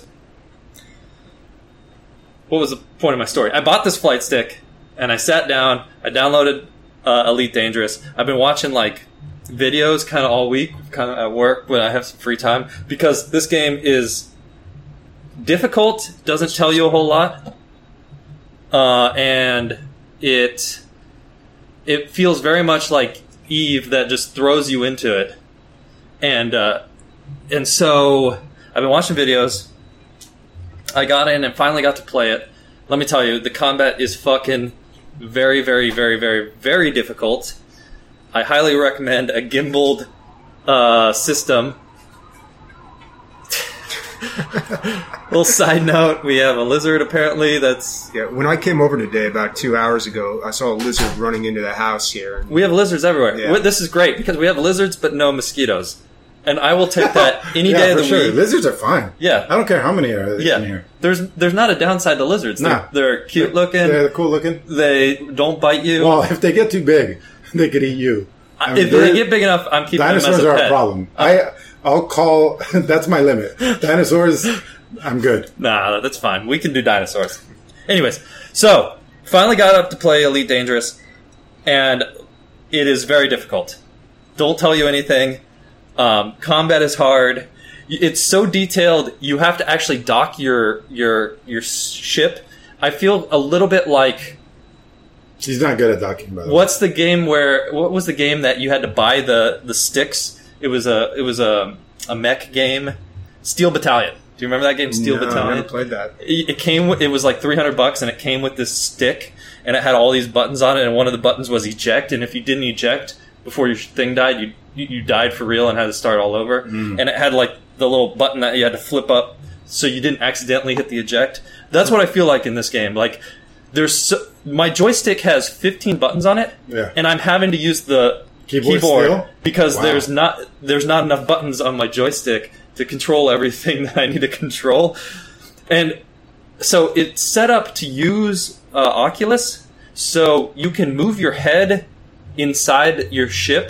what was the point of my story? I bought this flight stick, and I sat down. I downloaded Elite Dangerous. I've been watching like videos kind of all week, kind of at work when I have some free time, because this game is difficult. Doesn't tell you a whole lot, and it feels very much like Eve, that just throws you into it, and so I've been watching videos. I got in and finally got to play it. Let me tell you, the combat is fucking very, very, very, very, very difficult. I highly recommend a gimbaled system. Little side note: we have a lizard. Apparently, that's Yeah, when I came over today about 2 hours ago, I saw a lizard running into the house here. we have lizards everywhere. Yeah. This is great because we have lizards, but no mosquitoes. And I will take that any Yeah, day of for the sure. week. Lizards are fine. Yeah. I don't care how many are in Yeah, here. there's not a downside to lizards. No. They're cute looking. They're cool looking. They don't bite you. Well, if they get too big, they could eat you. I mean, If they get big enough, I'm keeping them as dinosaurs a are pet. a problem. I'll call. That's my limit. Dinosaurs, I'm good. Nah, that's fine. We can do dinosaurs. Anyways, so finally got up to play Elite Dangerous, and it is very difficult. Don't tell you anything. Combat is hard. It's so detailed. You have to actually dock your ship. I feel a little bit like She's not good at docking, by the way. what was the game that you had to buy the sticks? It was a mech game, Steel Battalion. Do you remember that game, Steel No, I Battalion? never played that. It came with, it was like $300 and it came with this stick and it had all these buttons on it and one of the buttons was eject, and if you didn't eject before your thing died, you died for real and had to start all over. And it had like the little button that you had to flip up so you didn't accidentally hit the eject. That's what I feel like in this game. Like my joystick has 15 buttons on it, Yeah. and I'm having to use the Keyboard keyboard still? because Wow. there's not enough buttons on my joystick to control everything that I need to control. And so it's set up to use Oculus, so you can move your head inside your ship.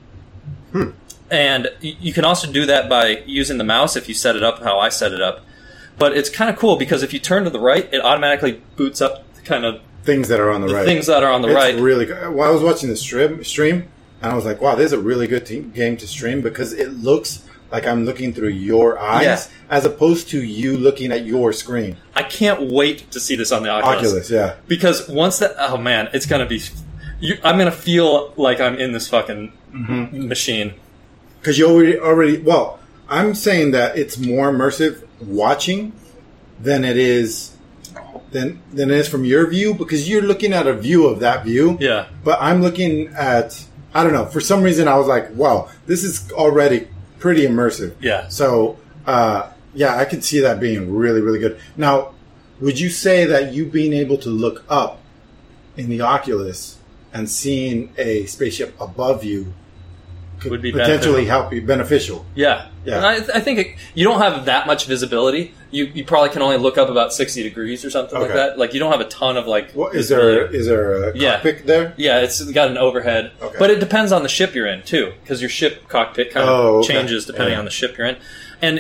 And you can also do that by using the mouse if you set it up how I set it up. But it's kind of cool because if you turn to the right, it automatically boots up kind of Things that are on the right. things that are on the It's right. really good. Well, I was watching the stream, and I was like, wow, this is a really good game to stream because it looks like I'm looking through your eyes Yeah. as opposed to you looking at your screen. I can't wait to see this on the Oculus. Yeah. Because once that, oh man, it's gonna be. I'm gonna feel like I'm in this fucking machine. Because you already. Well, I'm saying that it's more immersive watching than it is than it is from your view because you're looking at a view of that view. Yeah. But I'm looking at. I don't know. For some reason, I was like, wow, this is already pretty immersive. Yeah. So, yeah, I could see that being really, really good. Now, would you say that you being able to look up in the Oculus and seeing a spaceship above you could Would be potentially help you beneficial? Yeah. Yeah. And I think you don't have that much visibility. You probably can only look up about 60 degrees or something like Okay. that. Like you don't have a ton of like. What is visibility. there a Yeah. cockpit there? Yeah, it's got an overhead, Okay. but it depends on the ship you're in too, because your ship cockpit kind of Oh, okay. changes depending Yeah. on the ship you're in. And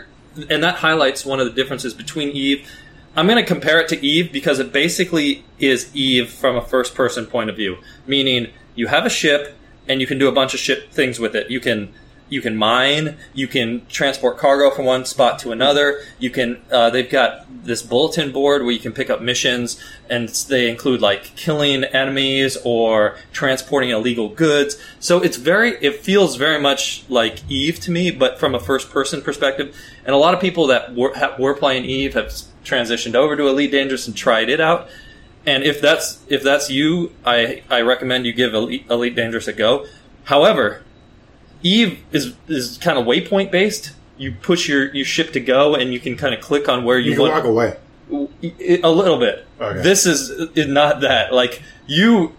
that highlights one of the differences between Eve. I'm going to compare it to Eve because it basically is Eve from a first-person point of view, meaning you have a ship and you can do a bunch of ship things with it. You can mine, you can transport cargo from one spot to another. You can they've got this bulletin board where you can pick up missions, and they include like killing enemies or transporting illegal goods. So it feels very much like Eve to me, but from a first person perspective. And a lot of people that were playing Eve have transitioned over to Elite Dangerous and tried it out. And if that's you, I recommend you give Elite Dangerous a go. However, Eve is kind of waypoint based. You push your ship to go, and you can kind of click on where You you can want. walk away. A little bit. Okay. This is not that. Like you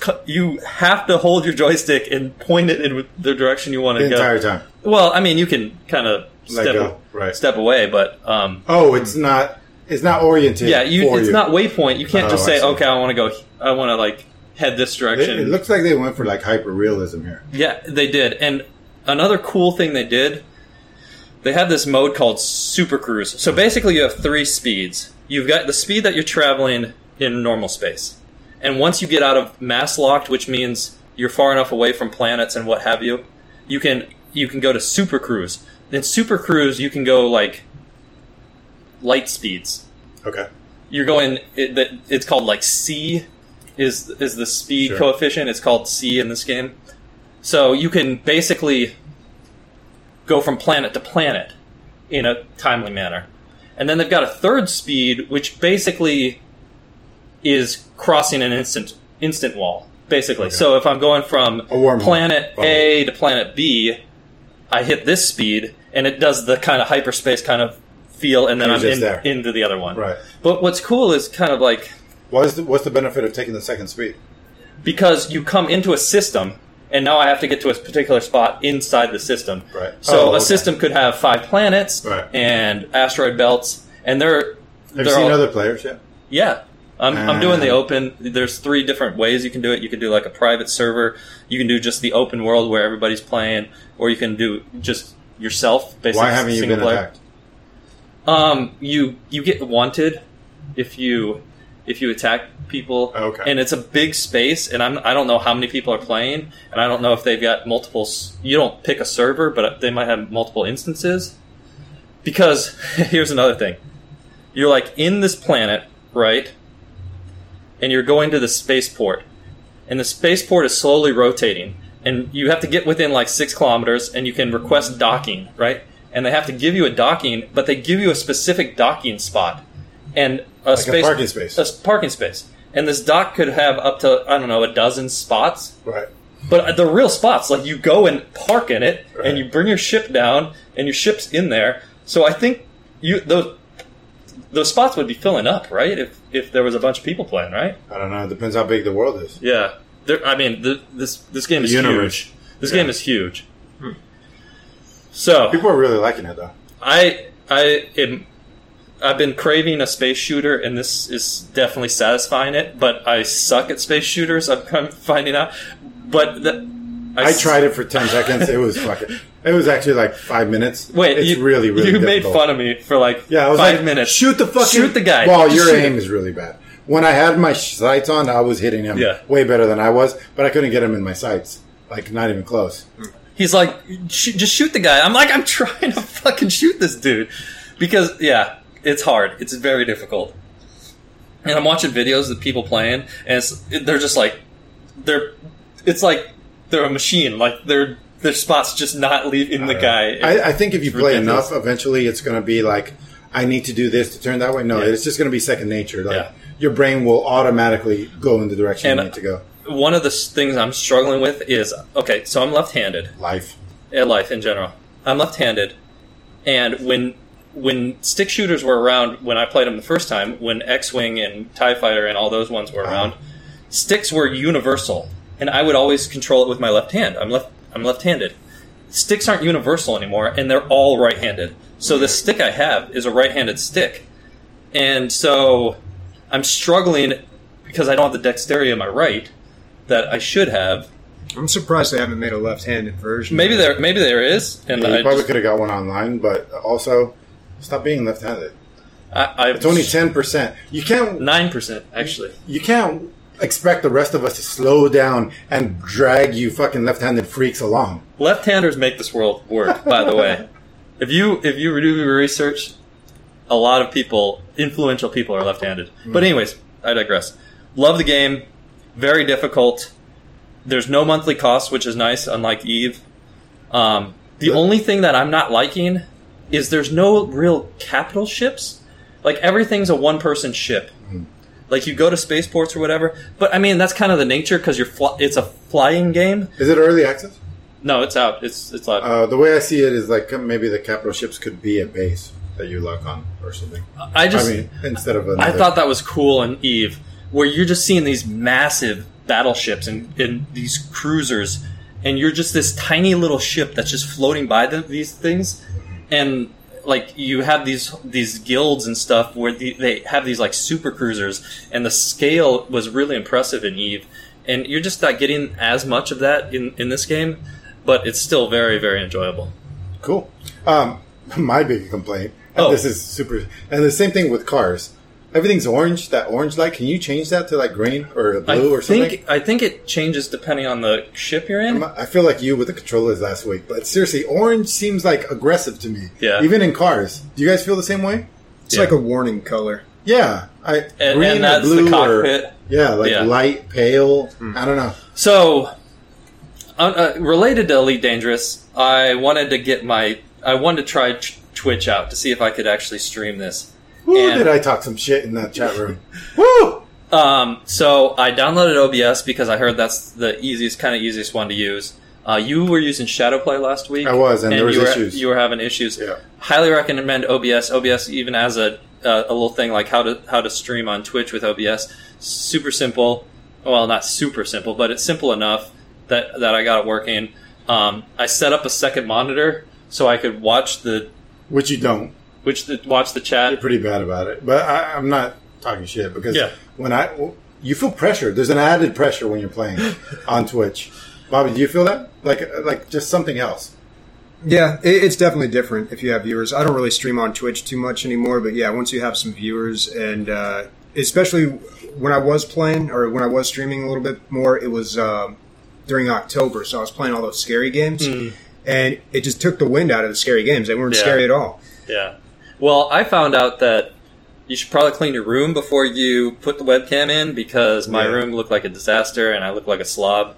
have to hold your joystick and point it in the direction you want to The go. entire time. Well, I mean, you can kind of Let go. Right. step away, but Oh, it's not oriented. yeah, for it's you. not waypoint. You can't just Oh, I say, see. okay, I want to like head this direction. It looks like they went for like hyper realism here. Yeah, they did. And another cool thing they did, they had this mode called Super Cruise. So basically you have 3 speeds. You've got the speed that you're traveling in normal space. And once you get out of mass locked, which means you're far enough away from planets and what have you, you can go to Super Cruise. In Super Cruise, you can go like light speeds. Okay. You're going, it's called like C is the speed Sure. coefficient. It's called C in this game. So you can basically go from planet to planet in a timely manner. And then they've got a third speed, which basically is crossing an instant wall, basically. Okay. So if I'm going from A wormhole. planet A to planet B, I hit this speed, and it does the kind of hyperspace kind of feel, and then You're I'm just there. into the other one. Right. But what's cool is kind of like, What's the benefit of taking the second speed? because you come into a system, and now I have to get to a particular spot inside the system. Right. So Oh, a okay. system could have 5 planets Right. and asteroid belts, and Have you seen other players yet? Yeah. I'm doing the open. There's 3 different ways you can do it. You can do like a private server. You can do just the open world where everybody's playing, or you can do just yourself. Basically, Why haven't you single been player. attacked? You get wanted if you attack people. Okay. And it's a big space, and I don't know how many people are playing, and I don't know if they've got multiple. You don't pick a server, but they might have multiple instances. Because here's another thing: you're like in this planet, right? And you're going to the spaceport, and the spaceport is slowly rotating, and you have to get within like 6 kilometers, and you can request docking, right? And they have to give you a docking, but they give you a specific docking spot, and a parking space. a parking space, and this dock could have up to a dozen spots, Right. but they're real spots. Like you go and park in it, Right. and you bring your ship down, and your ship's in there. So I think those spots would be filling up, right? If there was a bunch of people playing, right? I don't know. It depends how big the world is. Yeah. This game is universe. huge. This game is huge. So People are really liking it, though. I've been craving a space shooter, and this is definitely satisfying it. But I suck at space shooters. I'm finding out. But I tried it for 10 seconds. It was fucking... It was actually like 5 minutes. Wait, it's really, really you difficult. made fun of me for like Yeah, I was 5 like, minutes. Shoot the guy. Well, Just your shoot aim him. is really bad. When I had my sights on, I was hitting him Yeah. way better than I was, but I couldn't get him in my sights. Like, not even close. He's like, just shoot the guy. I'm like, I'm trying to fucking shoot this dude. Because, yeah, it's hard. It's very difficult. And I'm watching videos of people playing, and they're just like, it's like they're a machine. Like, their spot's just not leaving the guy. I think if you play ridiculous. enough, eventually it's going to be like, I need to do this to turn that way. No, Yeah. it's just going to be second nature. Like, Yeah. your brain will automatically go in the direction you need to go. One of the things I'm struggling with is, okay, so I'm left-handed. Life. Life in general. I'm left-handed, and when stick shooters were around, when I played them the first time, when X-Wing and TIE Fighter and all those ones were around, sticks were universal, and I would always control it with my left hand. I'm left-handed. Sticks aren't universal anymore, and they're all right-handed. So the stick I have is a right-handed stick, and so I'm struggling because I don't have the dexterity on my right that I should have. I'm surprised they haven't made a left-handed version. Maybe there is, and Yeah, I you probably just- could have got one online, but also, stop being left-handed. I It's only 10%. You can't 9% actually. You can't expect the rest of us to slow down and drag you fucking left-handed freaks along. Left-handers make this world work, by the way. If you do your research, a lot of people, influential people, are left-handed. But anyways, I digress. Love the game. Very difficult. There's no monthly cost, which is nice, unlike Eve. The only thing that I'm not liking is there's no real capital ships. Like, everything's a one-person ship. Like, you go to spaceports or whatever. But, I mean, that's kind of the nature, because it's a flying game. Is it early access? No, it's out. It's out. The way I see it is like maybe the capital ships could be a base that you lock on or something. I mean, instead of I thought that was cool in Eve, where you're just seeing these massive battleships and these cruisers, and you're just this tiny little ship that's just floating by these things, and like you have these guilds and stuff where they have these like super cruisers, and the scale was really impressive in Eve, and you're just not getting as much of that in this game, but it's still very, very enjoyable. Cool. My big complaint, and Oh. this is super, and the same thing with cars. Everything's orange, that orange light. Can you change that to like green or blue or something? I think it changes depending on the ship you're in. I feel like you with the controllers last week, but seriously, orange seems like aggressive to me. Yeah. Even in cars. Do you guys feel the same way? It's like a warning color. Yeah. Green and or that's blue the cockpit. or yeah, like Yeah. light, pale. I don't know. So, related to Elite Dangerous, I wanted to try Twitch out to see if I could actually stream this. Woo, And- did I talk some shit in that chat room? Woo! So I downloaded OBS because I heard that's the easiest one to use. You were using Shadowplay last week. I was, and there was you issues. You were having issues. Yeah. Highly recommend OBS. OBS even has a little thing like how to stream on Twitch with OBS. Super simple. Well, not super simple, but it's simple enough that I got it working. I set up a second monitor so I could watch Which you don't. watch the chat. You're pretty bad about it. But I'm not talking shit because Yeah. you feel pressure. There's an added pressure when you're playing on Twitch. Bobby, do you feel that? Like just something else? Yeah, it's definitely different if you have viewers. I don't really stream on Twitch too much anymore, but yeah, once you have some viewers, and especially when I was playing or when I was streaming a little bit more, it was during October, so I was playing all those scary games, and it just took the wind out of the scary games. They weren't scary at all. Yeah. Well, I found out that you should probably clean your room before you put the webcam in because my room looked like a disaster and I looked like a slob.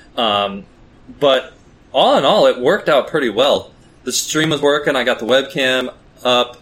But all in all, it worked out pretty well. The stream was working. I got the webcam up.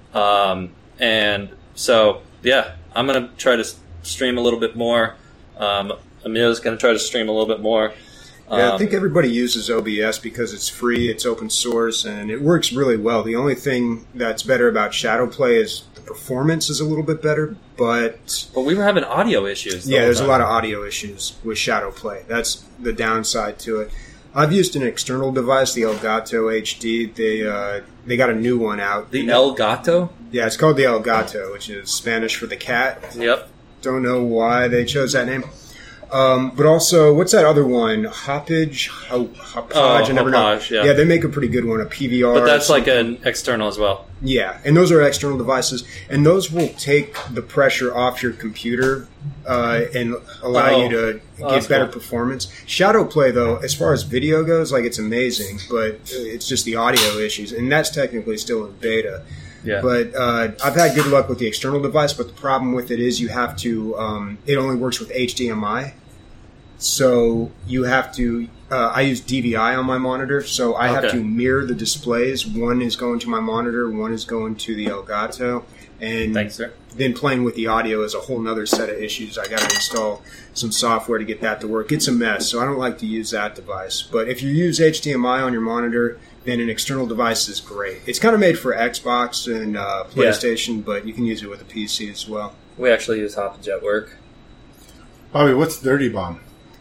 And so, yeah, I'm going to try to stream a little bit more. Emil's going to try to stream a little bit more. Yeah, I think everybody uses OBS because it's free, it's open source, and it works really well. The only thing that's better about Shadowplay is the performance is a little bit better, but we were having audio issues. Yeah, there's a lot of audio issues with Shadowplay. That's the downside to it. I've used an external device, the Elgato HD. They got a new one out. The Elgato? Yeah, it's called the Elgato, which is Spanish for the cat. Yep. Don't know why they chose that name. But also, what's that other one? Hopage? I never know. Hopage, yeah. Yeah, they make a pretty good one, a PVR. But that's like an external as well. Yeah, and those are external devices, and those will take the pressure off your computer and allow you to get better performance. Shadowplay, though, as far as video goes, like it's amazing, but it's just the audio issues, and that's technically still in beta. Yeah. But I've had good luck with the external device, but the problem with it is you have to, it only works with HDMI. So you have to, I use DVI on my monitor, so I have to mirror the displays. One is going to my monitor, one is going to the Elgato. And thanks, sir. Then playing with the audio is a whole nother set of issues. I got to install some software to get that to work. It's a mess, so I don't like to use that device. But if you use HDMI on your monitor, then an external device is great. It's kind of made for Xbox and PlayStation, but you can use it with a PC as well. We actually use Hopage at work. Bobby, what's Dirty Bomb?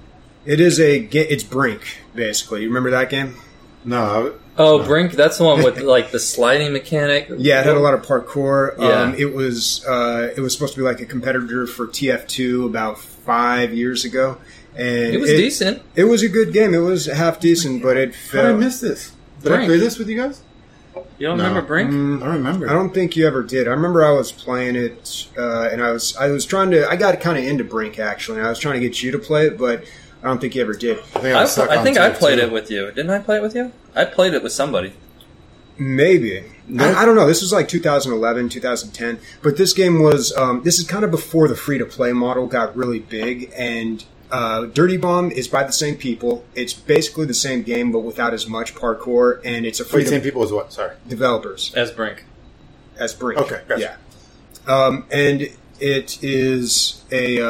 It's Brink, basically. You remember that game? No. Brink, that's the one with like the sliding mechanic. Yeah, it had a lot of parkour. Yeah. It was supposed to be like a competitor for TF2 about 5 years ago, and it was decent. It was a good game. It was half decent, but it How did I miss this? Did I play this with you guys? You don't remember Brink? I remember. I don't think you ever did. I remember I was playing it, and I was trying to. I got kind of into Brink actually, and I was trying to get you to play it, but I don't think you ever did. I think I played it with you. Didn't I play it with you? I played it with somebody. Maybe. I don't know. This was like 2011, 2010. But this game was, this is kind of before the free-to-play model got really big. And Dirty Bomb is by the same people. It's basically the same game, but without as much parkour. And it's a free same people as what? Sorry. Developers. As Brink. Okay, gotcha. Yeah. And it is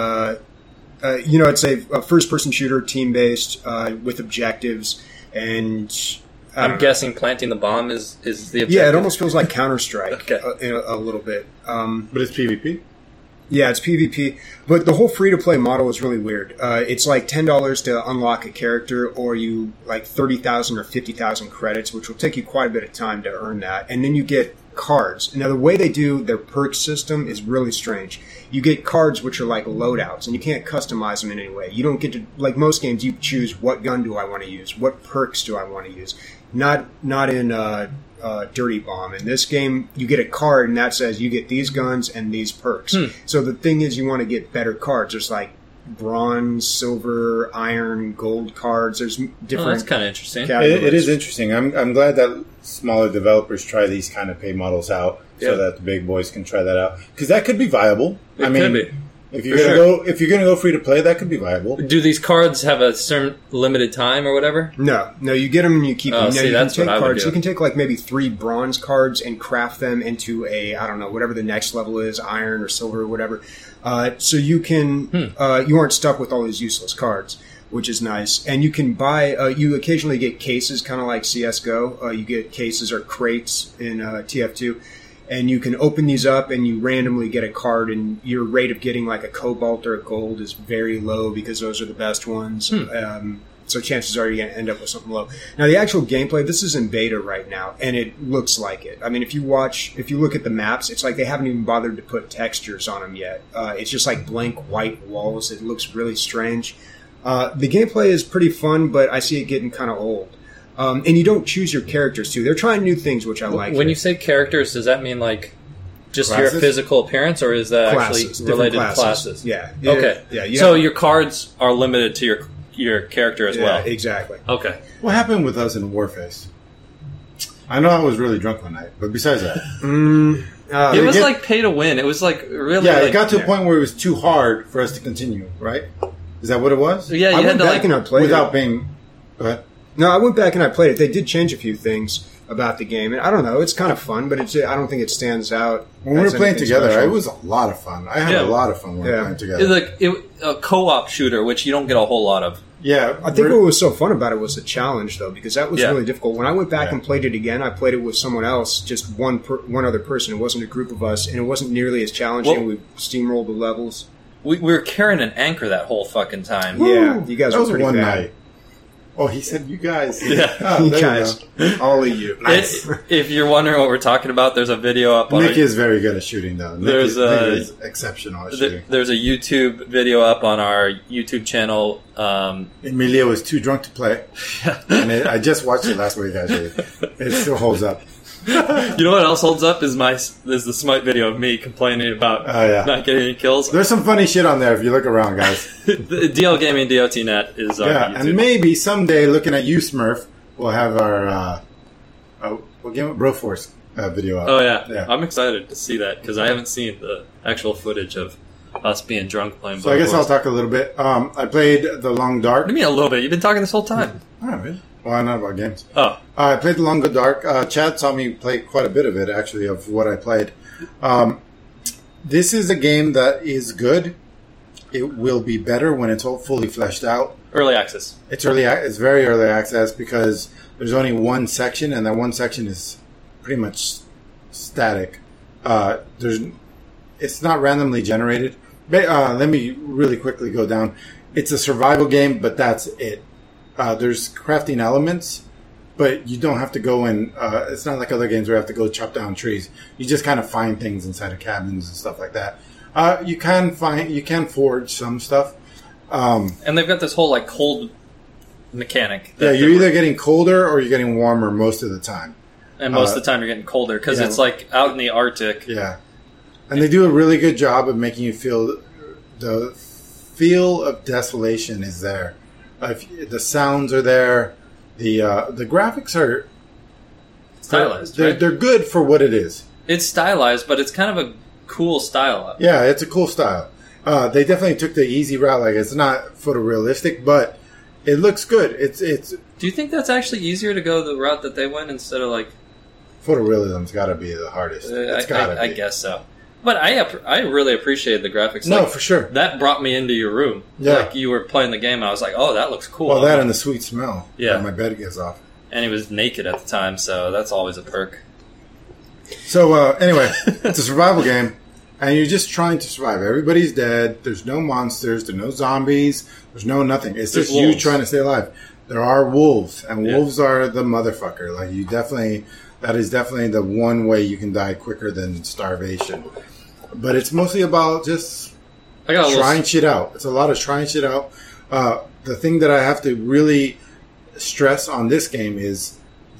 it's a first-person shooter, team-based, with objectives, and I'm guessing planting the bomb is the objective. Yeah, it almost feels like Counter-Strike a little bit. But it's PvP? Yeah, it's PvP. But the whole free-to-play model is really weird. It's like $10 to unlock a character, or you like 30,000 or 50,000 credits, which will take you quite a bit of time to earn that. And then you get cards. Now, the way they do their perk system is really strange. You get cards which are like loadouts, and you can't customize them in any way. You don't get to, like most games, you choose what gun do I want to use, what perks do I want to use. Not in Dirty Bomb. In this game, you get a card, and that says you get these guns and these perks. So the thing is, you want to get better cards. There's like bronze, silver, iron, gold cards. There's different. That's kind of interesting. It is interesting. I'm glad that smaller developers try these kind of pay models out so that the big boys can try that out, because that could be viable. It could be. If you're gonna go free to play, that could be viable. Do these cards have a certain limited time or whatever? No, you get them and you keep them. See, that's what I would do. You can take like maybe 3 bronze cards and craft them into a, I don't know, whatever the next level is, iron or silver or whatever. So you can, you aren't stuck with all these useless cards. which is nice. And you can buy, you occasionally get cases, kind of like CSGO. You get cases or crates in TF2. And you can open these up and you randomly get a card, and your rate of getting like a cobalt or a gold is very low because those are the best ones. So chances are you're going to end up with something low. Now, the actual gameplay, this is in beta right now, and it looks like it. I mean, if you look at the maps, it's like they haven't even bothered to put textures on them yet. It's just like blank white walls. It looks really strange. The gameplay is pretty fun, but I see it getting kind of old. And you don't choose your characters, too. They're trying new things, which I like. When you say characters, does that mean like just Classes? your physical appearance, or is that Classes, actually related different to classes? Yeah. Okay. Yeah. So your cards are limited to your character as well. Exactly. Okay. What happened with us in Warface? I know I was really drunk one night, but besides that, It was like pay to win. It was like really. yeah, like, it got to a point where it was too hard for us to continue. Right? Is that what it was? Yeah, you I had went to back like. and I played Without it. being. Go ahead. No, I went back and I played it. They did change a few things about the game, and I don't know. It's kind of fun, but I don't think it stands out. When we were as playing anything together, special. it was a lot of fun. I had Yeah. a lot of fun when we were Yeah. playing It's together. like a co-op shooter, which you don't get a whole lot of. Yeah, I think what was so fun about it was the challenge, though, because that was Yeah. really difficult. When I went back Yeah. and played it again, I played it with someone else, just one other person. It wasn't a group of us, and it wasn't nearly as challenging. Well- We steamrolled the levels. We were carrying an anchor that whole fucking time. Yeah, you guys that were was pretty one bad. night. Oh, he said you guys. Yeah. Oh, You there guys, go. all of you. Nice. If you're wondering what we're talking about, there's a video up on Nick our, is very good at shooting, though. Nick There's Nick is exceptional at shooting. there's a YouTube video up on our YouTube channel. Emilio is too drunk to play, and I just watched it last week. Actually, it still holds up. You know what else holds up is the Smite video of me complaining about Oh, yeah. not getting any kills. There's some funny shit on there if you look around, guys. The DL Gaming DOTnet is our Yeah, YouTube. and maybe someday, looking at you, Smurf, we'll have our we'll give it Broforce video up. Oh yeah. Yeah. I'm excited to see that because I haven't seen the actual footage of us being drunk playing. So I guess Blood I'll Wars. talk a little bit. I played The Long Dark. What do you mean a little bit? You've been talking this whole time. All right. Well, not about games. Oh, I played The Long Dark. Chad saw me play quite a bit of it, actually, of what I played. This is a game that is good. It will be better when it's all fully fleshed out. early access. It's very early access because there's only one section, and that one section is pretty much static. It's not randomly generated. Let me really quickly go down. It's a survival game, but that's it. There's crafting elements, but you don't have to go in. It's not like other games where you have to go chop down trees. You just kind of find things inside of cabins and stuff like that. You can forge some stuff. And they've got this whole like cold mechanic. Yeah, you're either getting colder or you're getting warmer most of the time. and most of the time you're getting colder because yeah. it's like out in the Arctic. Yeah. And they do a really good job of making you feel the feel of desolation is there. The sounds are there. The graphics are Stylized, They're, right? they're good for what it is. It's stylized, but it's kind of a cool style. Yeah, it's a cool style. They definitely took the easy route. Like, it's not photorealistic, but it looks good. It's Do you think that's actually easier to go the route that they went instead of like? photorealism's got to be the hardest. It's got to be. I guess so. But I really appreciate the graphics. No, Like, for sure. that brought me into your room. Yeah. Like you were playing the game, I was like, oh, that looks cool. Well, that and the sweet smell. Yeah. that my bed gets off. And he was naked at the time, so that's always a perk. So anyway, it's a survival game, and you're just trying to survive. Everybody's dead. There's no monsters. There's no zombies. There's no nothing. It's There's just you wolves. trying to stay alive. There are wolves, and Yeah. wolves are the motherfucker. Like, you definitely, that is definitely the one way you can die quicker than starvation. But it's mostly about just I got a trying little. shit out. It's a lot of trying shit out. The thing that I have to really stress on this game is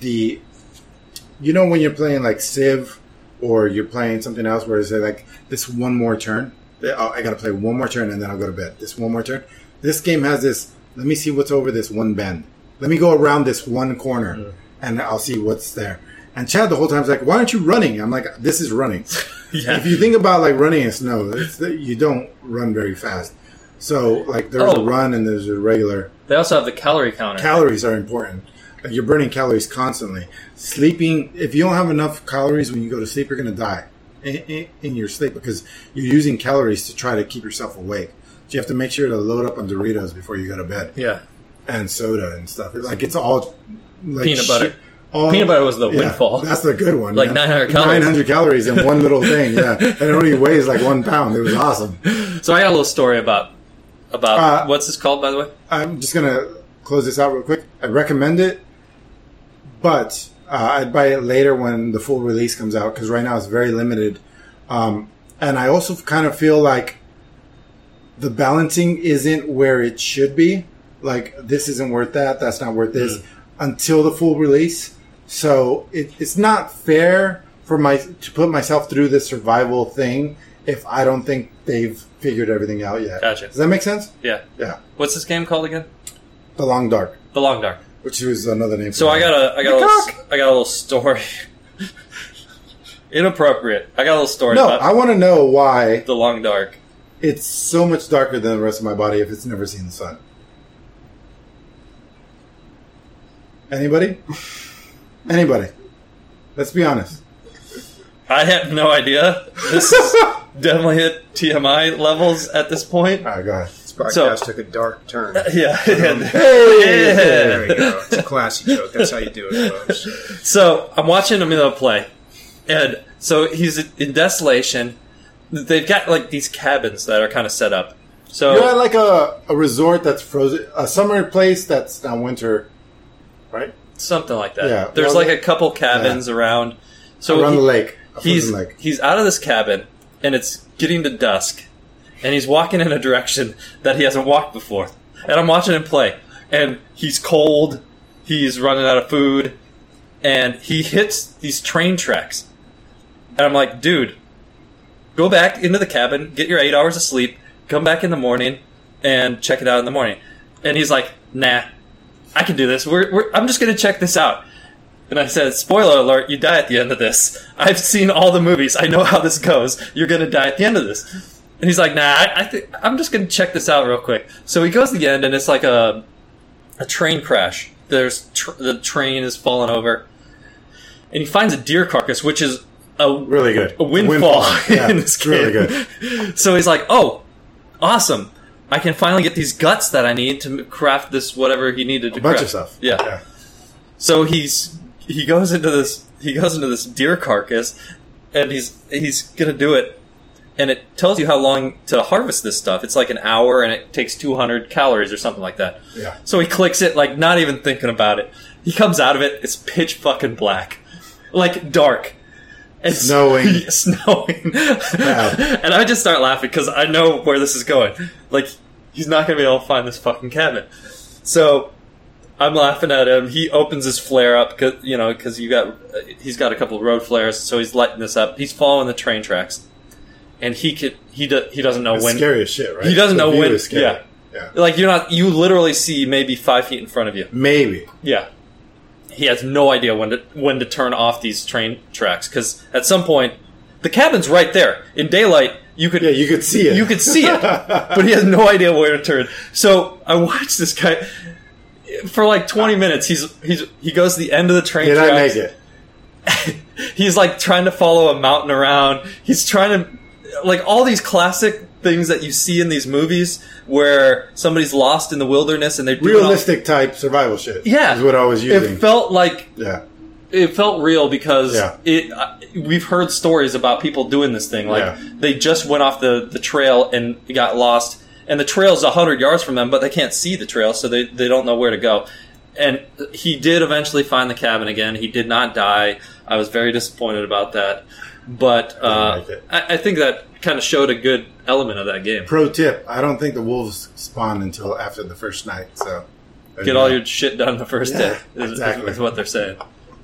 when you're playing like Civ or you're playing something else where it's like this one more turn. I got to play one more turn and then I'll go to bed. This one more turn. This game has this. Let me see what's over this one bend. Let me go around this one corner and I'll see what's there. And Chad the whole time is like, "Why aren't you running?" I'm like, "This is running." Yeah. If you think about like running in snow, you don't run very fast. So like there's a run and there's a regular. They also have the calorie counter. Calories are important. You're burning calories constantly. Sleeping, if you don't have enough calories when you go to sleep, you're going to die in your sleep because you're using calories to try to keep yourself awake. you have to make sure to load up on Doritos before you go to bed. Yeah. And soda and stuff. Like, it's all like Peanut butter. all- Peanut butter was the yeah, windfall. That's the good one. Like yeah. 900 calories. 900 calories in one little thing, yeah. And it only weighs like 1 pound. It was awesome. So I got a little story about what's this called, by the way? I'm just going to close this out real quick. I recommend it, but I'd buy it later when the full release comes out, because right now it's very limited. And I also kind of feel like the balancing isn't where it should be. Like, this isn't worth that, that's not worth this, until the full release. So it's not fair for to put myself through this survival thing if I don't think they've figured everything out yet. Gotcha. Does that make sense? Yeah. Yeah. What's this game called again? The Long Dark, The Long Dark. which was another name. So for I it. got a little story. Inappropriate. I got a little story No, about I want to know why The Long Dark. it's so much darker than the rest of my body if it's never seen the sun. Anybody? Anybody? Let's be honest. I have no idea. This is definitely hit TMI levels at this point. All right, go ahead. This podcast So- took a dark turn. Yeah. There we go. It's a classy joke. That's how you do it, folks. So I'm watching Emilio play, and so he's in Desolation. They've got like these cabins that are kind of set up. So You're at like a resort that's frozen, a summer place that's now winter, right? something like that. Yeah. There's Well, like a couple cabins around. So Around the lake. A He's frozen lake. he's out of this cabin, and it's getting to dusk, and he's walking in a direction that he hasn't walked before. And I'm watching him play, and he's cold. He's running out of food, and he hits these train tracks. And I'm like, dude, go back into the cabin, get your 8 hours of sleep, come back in the morning, and check it out in the morning. And he's like, nah, I can do this. I'm just going to check this out. And I said, spoiler alert, you die at the end of this. I've seen all the movies. I know how this goes. You're going to die at the end of this. And he's like, nah, I'm just going to check this out real quick. So he goes to the end, and it's like a train crash. The train is falling over. And he finds a deer carcass, which is Really good. a windfall Yeah, in this it's really game. good. So he's like, oh, awesome. I can finally get these guts that I need to craft this whatever he needed to A bunch craft. of stuff. Yeah. So he goes into this deer carcass, and he's gonna do it, and it tells you how long to harvest this stuff. It's like an hour, and it takes 200 calories or something like that. Yeah. So he clicks it, like not even thinking about it. He comes out of it. It's pitch fucking black, like dark. And Snowing. snowing. Wow. And I just start laughing because I know where this is going. Like, he's not going to be able to find this fucking cabin. So I'm laughing at him. He opens his flare up because he's got a couple of road flares, so he's lighting this up. He's following the train tracks, and he doesn't know It's when. scary as shit, right? He doesn't The know view when. is scary. Yeah. Like you literally see maybe 5 feet in front of you. Maybe. Yeah. He has no idea when to turn off these train tracks, because at some point the cabin's right there in daylight. You could see it. You could see it, but he has no idea where to turn. So I watched this guy for like 20 minutes. He goes to the end of the train Did tracks. I make it? He's like trying to follow a mountain around. He's trying to, like, all these classic things that you see in these movies where somebody's lost in the wilderness and they're doing Realistic type survival shit. Yeah, Is what I was using. It felt like Yeah. it felt real because Yeah. we've heard stories about people doing this thing. Like, Yeah. they just went off the trail and got lost, and the trail's 100 yards from them, but they can't see the trail, so they don't know where to go. And he did eventually find the cabin again. He did not die. I was very disappointed about that. But like it. I think that kind of showed a good element of that game. Pro tip: I don't think the wolves spawn until after the first night. So Get all your shit done the first Yeah, day, is exactly. what they're saying.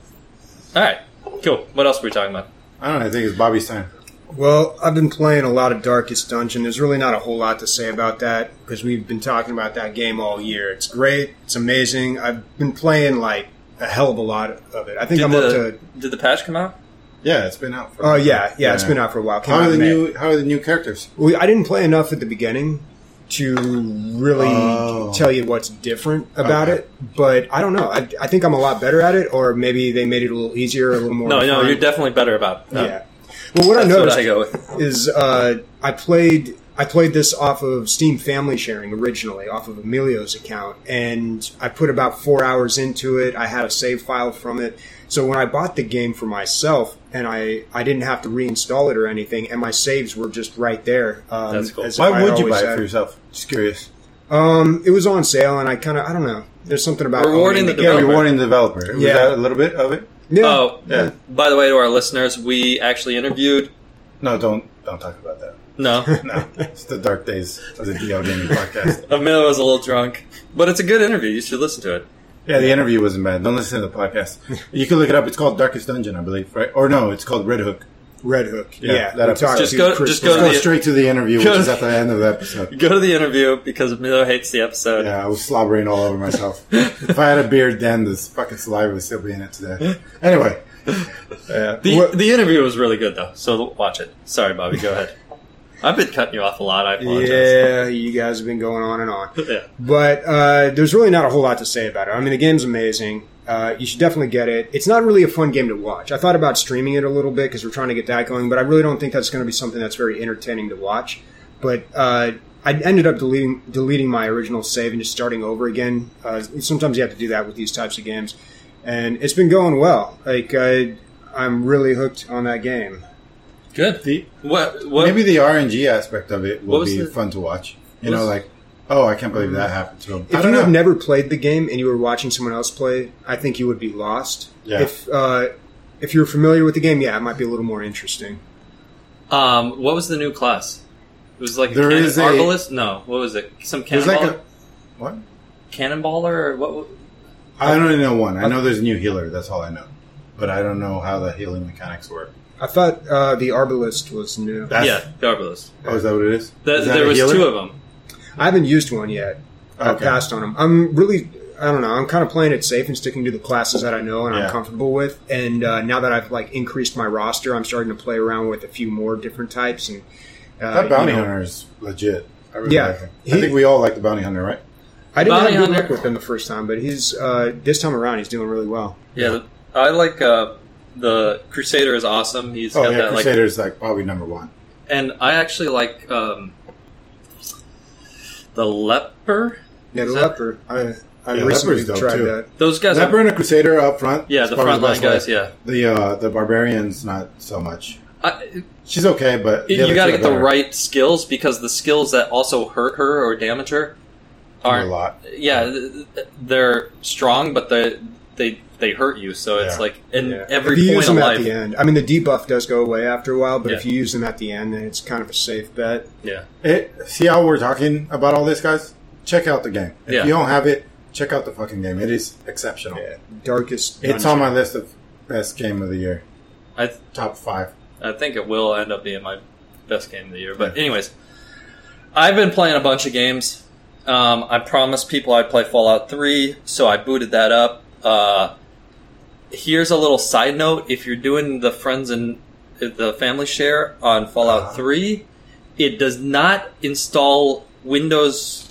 All right, cool. What else were we talking about? I don't know. I think it's Bobby's time. Well, I've been playing a lot of Darkest Dungeon. There's really not a whole lot to say about that because we've been talking about that game all year. It's great. It's amazing. I've been playing like a hell of a lot of it. I think I'm up to. Did the patch come out? Yeah, it's been out. For Oh yeah, it's been out for a while. Came How out are the in May. new? How are the new characters? I didn't play enough at the beginning to really tell you what's different about Okay. it, but I don't know. I think I'm a lot better at it, or maybe they made it a little easier, a little more. No, refined. you're definitely better about. Yeah. Well, what I That's noticed what I go with. is I I played this off of Steam Family Sharing originally, off of Emilio's account, and I put about 4 hours into it. I had a save file from it. So when I bought the game for myself, and I didn't have to reinstall it or anything, and my saves were just right there. That's cool. Why would you buy it for yourself? Just curious. It was on sale, and I don't know. There's something about Rewarding owning the Yeah, developer. rewarding the developer. Was Yeah. that a little bit of it? Yeah. Oh, Yeah. by the way, to our listeners, we actually interviewed. No, don't talk about that. No, No, it's the dark days of the DL Gaming podcast. Emilio was a little drunk, but it's a good interview. You should listen to it. Yeah, the interview wasn't bad. Don't listen to the podcast. You can look it up. It's called Darkest Dungeon, I believe, right? Or no, it's called Red Hook. Red Hook. Yeah, Yeah. that we episode. talked Just to go- Chris just Let's go go to the- straight to the interview, which Go- is at the end of the episode. Go to the interview because Emilio hates the episode. Yeah, I was slobbering all over myself. If I had a beard then, this fucking saliva would still be in it today. Anyway. The interview was really good though, so watch it. Sorry, Bobby, go ahead. I've been cutting you off a lot. I apologize. Yeah, you guys have been going on and on. Yeah. But there's really not a whole lot to say about it. I mean, the game's amazing. You should definitely get it. It's not really a fun game to watch. I thought about streaming it a little bit because we're trying to get that going, but I really don't think that's going to be something that's very entertaining to watch. But I ended up deleting my original save and just starting over again. Sometimes you have to do that with these types of games. And it's been going well. Like, I'm really hooked on that game. Good. What? Maybe the RNG aspect of it will was be the- fun to watch. You what know, was- like, oh, I can't believe that happened to him. I If don't you have know. never played the game and you were watching someone else play, I think you would be lost. Yeah. If you're familiar with the game, yeah, it might be a little more interesting. What was the new class? It was like There is a- arbalist. No, what was it? Some There's cannonballer. like a... What? Cannonballer or what? I don't even know one. I know there's a new healer. That's all I know. But I don't know how the healing mechanics work. I thought the Arbalist was new. Yeah, the arbalist. Oh, is that what it is? Is that There a was healer? two of them. I haven't used one yet. I Okay. passed on them. I don't know. I'm kind of playing it safe and sticking to the classes that I know and Yeah. I'm comfortable with. And now that I've like increased my roster, I'm starting to play around with a few more different types. And That bounty you know, hunter is legit. I really Yeah. like him. I think we all like the bounty hunter, right? I didn't Bounty have good Hunter- luck with him the first time, but he's this time around he's doing really well. Yeah, I like the Crusader is awesome. He's Oh, got yeah, that like, Crusader's like probably number one. and I actually like the Leper. Yeah, the Is that- Leper. I Yeah, recently Leper's dope, tried too. that. Those guys Leper are and a Crusader up front. Yeah, is the probably frontline best guys, way. yeah. The Barbarian's not so much. I, She's okay, but the you other got to two get the are better. right skills because the skills that also hurt her or damage her a aren't. lot. Yeah, they're strong, but they hurt you. So it's Yeah. like in Yeah. every if you point use of them life. at the end, I mean, the debuff does go away after a while, but Yeah. if you use them at the end, then it's kind of a safe bet. Yeah, See how we're talking about all this, guys? Check out the game. If Yeah. you don't have it, check out the fucking game. It is exceptional. Yeah, Darkest. It's on my list of best game of the year. I Top 5. think it will end up being my best game of the year. But anyways, I've been playing a bunch of games. I promised people I'd play Fallout 3, so I booted that up. Here's a little side note: if you're doing the friends and the family share on Fallout 3, it does not install Windows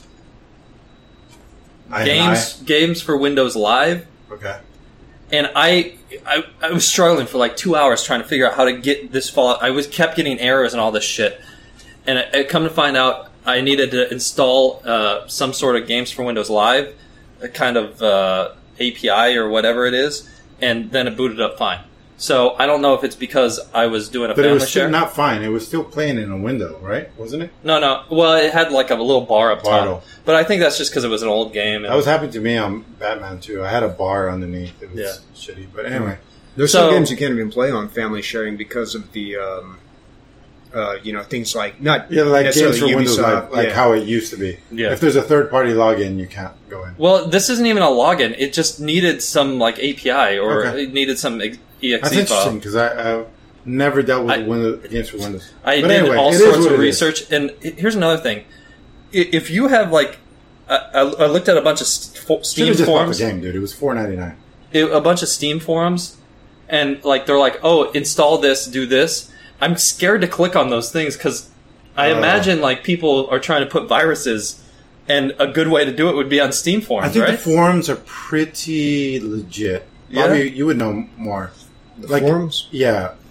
games for Windows Live. Okay. And I was struggling for like 2 hours trying to figure out how to get this Fallout. I kept getting errors and all this shit. And I come to find out I needed to install some sort of Games for Windows Live, a kind of API or whatever it is, and then it booted up fine. So I don't know if it's because I was doing a But it family was still share. not fine. It was still playing in a window, right? Wasn't it? No. Well, it had like a little bar up Bar. top. But I think that's just because it was an old game. And That was happening to me on Batman too. I had a bar underneath. It was Yeah. shitty. But anyway. There's So- some games you can't even play on family sharing because of the, things like not Yeah, like necessarily games for Windows Ubisoft, Live, like yeah. how it used to be. Yeah. If there's a third-party login, you can't go in. Well, this isn't even a login. It just needed some like API or Okay. it needed some exe That's file. interesting because I've never dealt with I- Windows, games for Windows. I But did anyway, all it is sorts what of it is. research, and here's another thing: if you have like, I looked at a bunch of Should Steam have just bought the forums, game, dude. It was $4.99. a bunch of Steam forums, and like they're like, "Oh, install this, do this." I'm scared to click on those things because I imagine like people are trying to put viruses, and a good way to do it would be on Steam forums, I think right? the forums are pretty legit. Yeah? Bobby, you would know more. The forums. Yeah.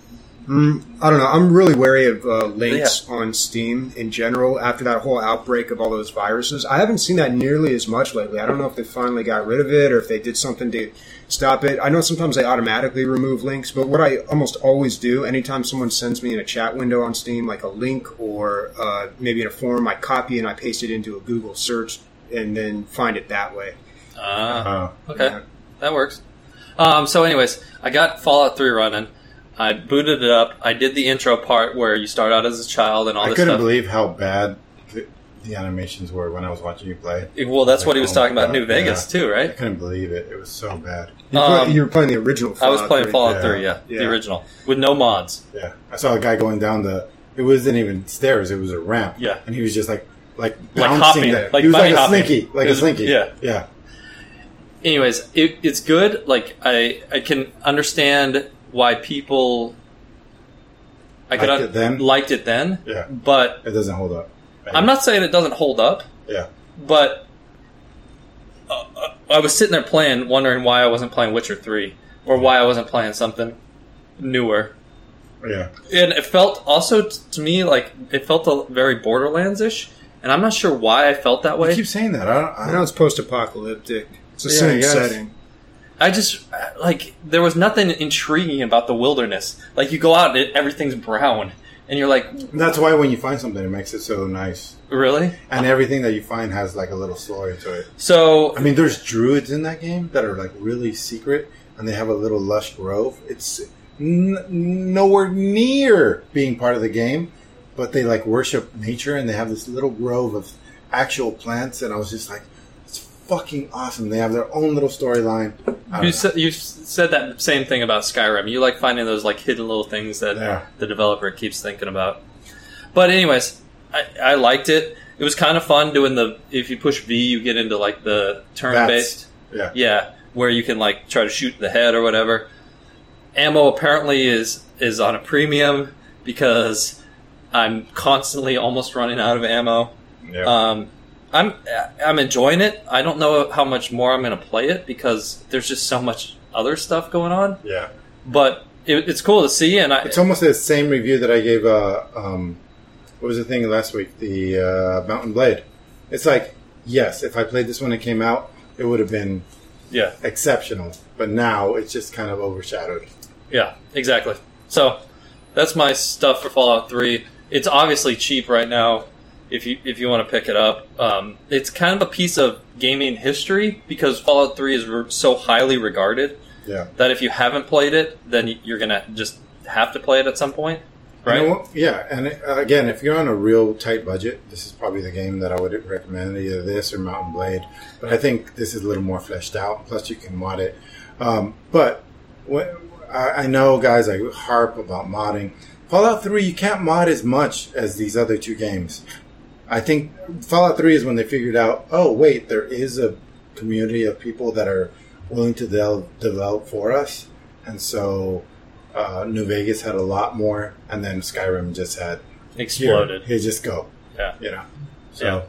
I don't know. I'm really wary of links on Steam in general after that whole outbreak of all those viruses. I haven't seen that nearly as much lately. I don't know if they finally got rid of it or if they did something to stop it. I know sometimes they automatically remove links, but what I almost always do, anytime someone sends me in a chat window on Steam, like a link or maybe in a forum, I copy and I paste it into a Google search and then find it that way. Okay. Yeah. That works. So anyways, I got Fallout 3 running. I booted it up. I did the intro part where you start out as a child and all this stuff. I couldn't believe how bad the animations were when I was watching you play. Well, that's what he was talking about in New Vegas, too, right? I couldn't believe it. It was so bad. You were playing the original Fallout. I was playing 3. Fallout 3, the original, with no mods. Yeah. I saw a guy going down it wasn't even stairs, it was a ramp. Yeah. And he was just like bouncing hopping, there. like he was bunny like a hopping. slinky. Like a slinky. Yeah. Yeah. Anyways, it's good. Like, I can understand why people... liked it then. Yeah. But... It doesn't hold up. I'm not saying it doesn't hold up. Yeah. But... I was sitting there playing, wondering why I wasn't playing Witcher 3. Or why I wasn't playing something newer. Yeah. And it felt also, to me, like, it felt very Borderlands-ish. And I'm not sure why I felt that way. You keep saying that. I know it's post-apocalyptic. It's the same setting. I just, like, there was nothing intriguing about the wilderness. Like, you go out and everything's brown. And you're like... That's why when you find something, it makes it so nice. Really? And everything that you find has, like, a little story to it. So... I mean, there's druids in that game that are, like, really secret. And they have a little lush grove. It's nowhere near being part of the game. But they, like, worship nature. And they have this little grove of actual plants. And I was just like... Fucking awesome. They have their own little storyline. You said that same thing about Skyrim. You like finding those like hidden little things that the developer keeps thinking about. But anyways, I liked it. It was kind of fun doing if you push V, you get into like the turn-based. Yeah, where you can like try to shoot the head or whatever. Ammo apparently is on a premium because I'm constantly almost running out of ammo. Yeah. I'm enjoying it. I don't know how much more I'm going to play it because there's just so much other stuff going on. Yeah. But it's cool to see, and it's almost the same review that I gave. What was the thing last week? The Mountain Blade. It's like, yes, if I played this when it came out, it would have been exceptional. But now it's just kind of overshadowed. Yeah, exactly. So that's my stuff for Fallout 3. It's obviously cheap right now. If you want to pick it up, it's kind of a piece of gaming history because Fallout 3 is so highly regarded that if you haven't played it, then you're gonna just have to play it at some point, right? You know what? Yeah, and again, if you're on a real tight budget, this is probably the game that I would recommend, either this or Mountain Blade. But I think this is a little more fleshed out. Plus, you can mod it. But I know, guys, I harp about modding. Fallout 3, you can't mod as much as these other two games. I think Fallout 3 is when they figured out, oh, wait, there is a community of people that are willing to develop for us. And so New Vegas had a lot more, and then Skyrim just had... Exploded. Here, just go. Yeah. You know. So,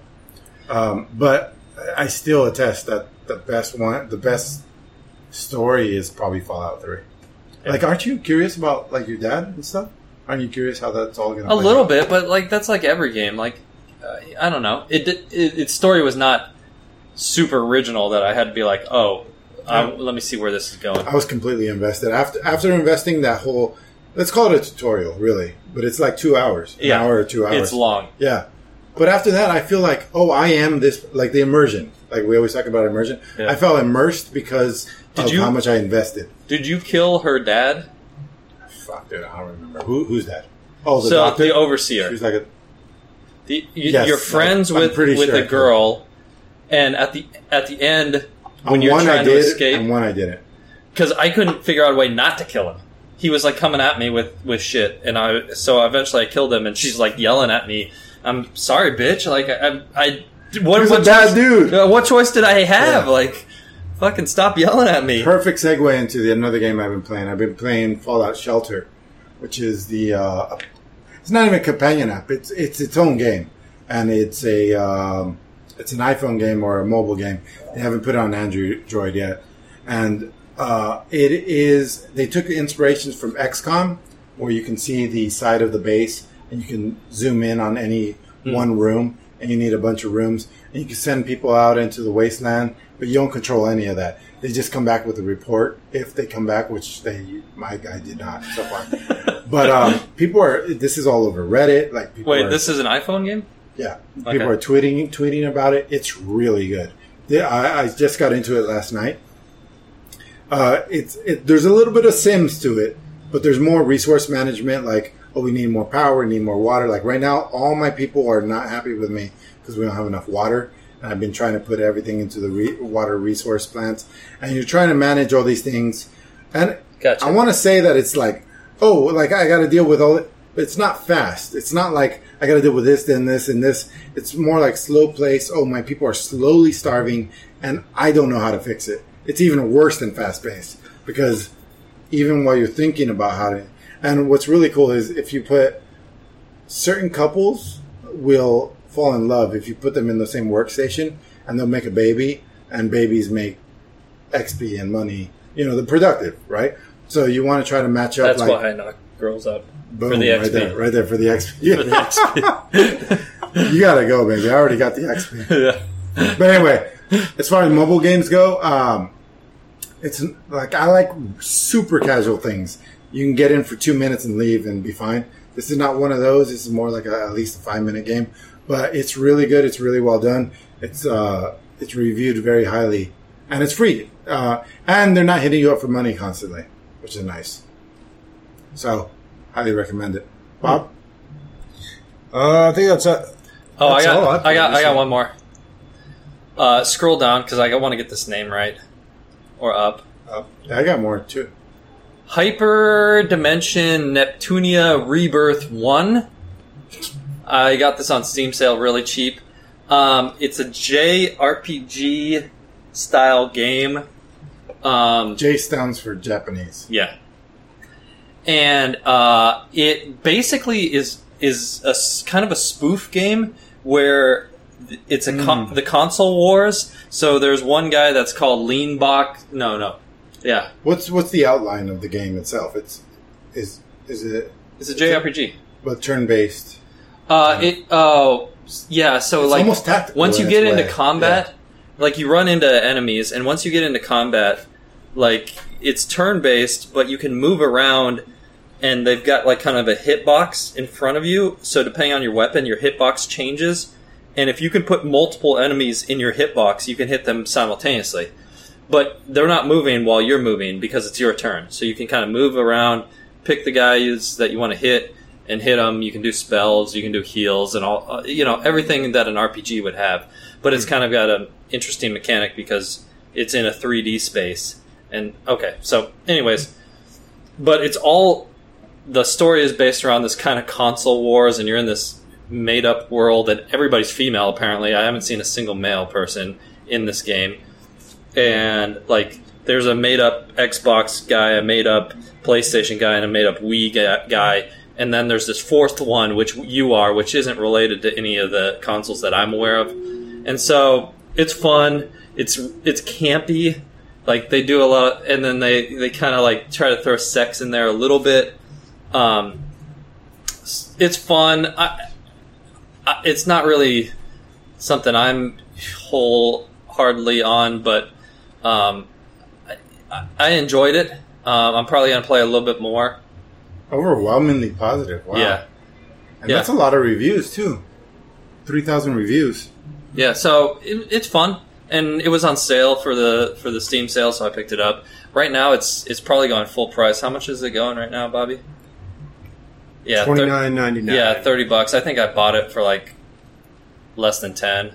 but I still attest that the best story is probably Fallout 3. Yeah. Like, aren't you curious about, like, your dad and stuff? Aren't you curious how that's all going to play out? A little out? bit, but, like, that's like every game. Like, I don't know. Its story was not super original that I had to be like, let me see where this is going. I was completely invested. After investing that whole... Let's call it a tutorial, really. But it's like 2 hours. An hour or 2 hours. It's long. Yeah. But after that, I feel like, I am this... Like the immersion. Like we always talk about immersion. Yeah. I felt immersed because of how much I invested. Did you kill her dad? Fuck, dude. I don't remember. Who's that? Oh, the doctor? The overseer. She was like a... You're friends with the girl, and at the end, when you're trying to escape, and one I didn't, because I couldn't figure out a way not to kill him. He was like coming at me with shit, and so eventually I killed him, and she's like yelling at me. I'm sorry, bitch. Like what a bad dude. What choice did I have? Yeah. Like, fucking stop yelling at me. Perfect segue into another game I've been playing. I've been playing Fallout Shelter, which is the. It's not even a companion app. It's its own game, and it's an iPhone game or a mobile game. They haven't put it on Android yet, and it is. They took the inspirations from XCOM, where you can see the side of the base and you can zoom in on any one room, and you need a bunch of rooms, and you can send people out into the wasteland, but you don't control any of that. They just come back with a report if they come back, which my guy did not so far. But this is all over Reddit. Like, this is an iPhone game? Yeah, people are tweeting about it. It's really good. I just got into it last night. There's a little bit of Sims to it, but there's more resource management. Like, we need more power, we need more water. Like right now, all my people are not happy with me because we don't have enough water. And I've been trying to put everything into the water resource plants. And you're trying to manage all these things. And gotcha. I want to say that it's like, I got to deal with all it. But it's not fast. It's not like I got to deal with this, then this, and this. It's more like slow pace. My people are slowly starving, and I don't know how to fix it. It's even worse than fast paced because even while you're thinking about how to. And what's really cool is if you put certain couples will fall in love if you put them in the same workstation, and they'll make a baby, and babies make XP and money. They're productive, right? So you want to try to match up. That's why I knock girls up. Boom, for the XP. Right there for the XP. Yeah. For the XP. You gotta go, baby. I already got the XP. Yeah. But anyway, as far as mobile games go, it's like I like super casual things. You can get in for 2 minutes and leave and be fine. This is not one of those. This is more like at least a 5-minute game. But it's really good. It's really well done. It's reviewed very highly. And it's free. And they're not hitting you up for money constantly, which is nice. So, highly recommend it. Bob? I think that's it. I got one more. Scroll down because I want to get this name right. Or up. I got more too. Hyper Dimension Neptunia Rebirth 1. I got this on Steam sale really cheap. It's a JRPG style game. J stands for Japanese. Yeah. And it basically is a kind of a spoof game where it's the console wars. So there's one guy that's called Leanbach. No. Yeah. What's the outline of the game itself? Is it? It's a JRPG, but turn-based. So it's like almost tactical. Once you get into combat, like you run into enemies, and once you get into combat, like it's turn-based, but you can move around, and they've got like kind of a hitbox in front of you. So depending on your weapon, your hitbox changes, and if you can put multiple enemies in your hitbox, you can hit them simultaneously. But they're not moving while you're moving because it's your turn. So you can kind of move around, pick the guys that you want to hit, and hit them. You can do spells, you can do heals, and all everything that an RPG would have. But it's kind of got an interesting mechanic because it's in a 3D space. And so anyways, but it's all the story is based around this kind of console wars, and you're in this made up world, and everybody's female apparently. I haven't seen a single male person in this game. And like there's a made up Xbox guy, a made up PlayStation guy, and a made up Wii guy. And then there's this fourth one, which isn't related to any of the consoles that I'm aware of. And so it's fun. It's campy. Like they do a lot, and then they kind of like try to throw sex in there a little bit. It's fun. It's not really something I'm wholeheartedly on, but I enjoyed it. I'm probably going to play a little bit more. Overwhelmingly positive. Wow. Yeah. And that's a lot of reviews, too. 3,000 reviews. Yeah, so it's fun. And it was on sale for the Steam sale, so I picked it up. Right now, it's probably going full price. How much is it going right now, Bobby? Yeah, $29.99. Yeah, $30. I think I bought it for like less than 10.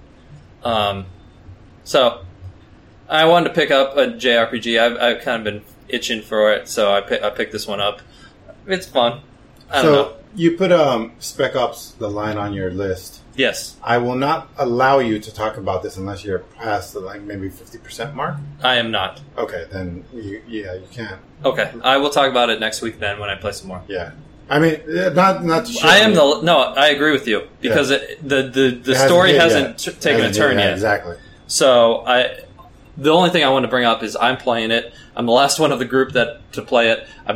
So I wanted to pick up a JRPG. I've kind of been itching for it, so I picked this one up. It's fun. I don't know. You put Spec Ops: The Line on your list. Yes. I will not allow you to talk about this unless you're past the maybe 50% mark. I am not. Okay, then you can't. Okay, I will talk about it next week then when I play some more. Yeah. I mean, not to show I agree with you because the story hasn't taken a turn yet. Exactly. So the only thing I want to bring up is I'm playing it. I'm the last one of the group to play it. I've been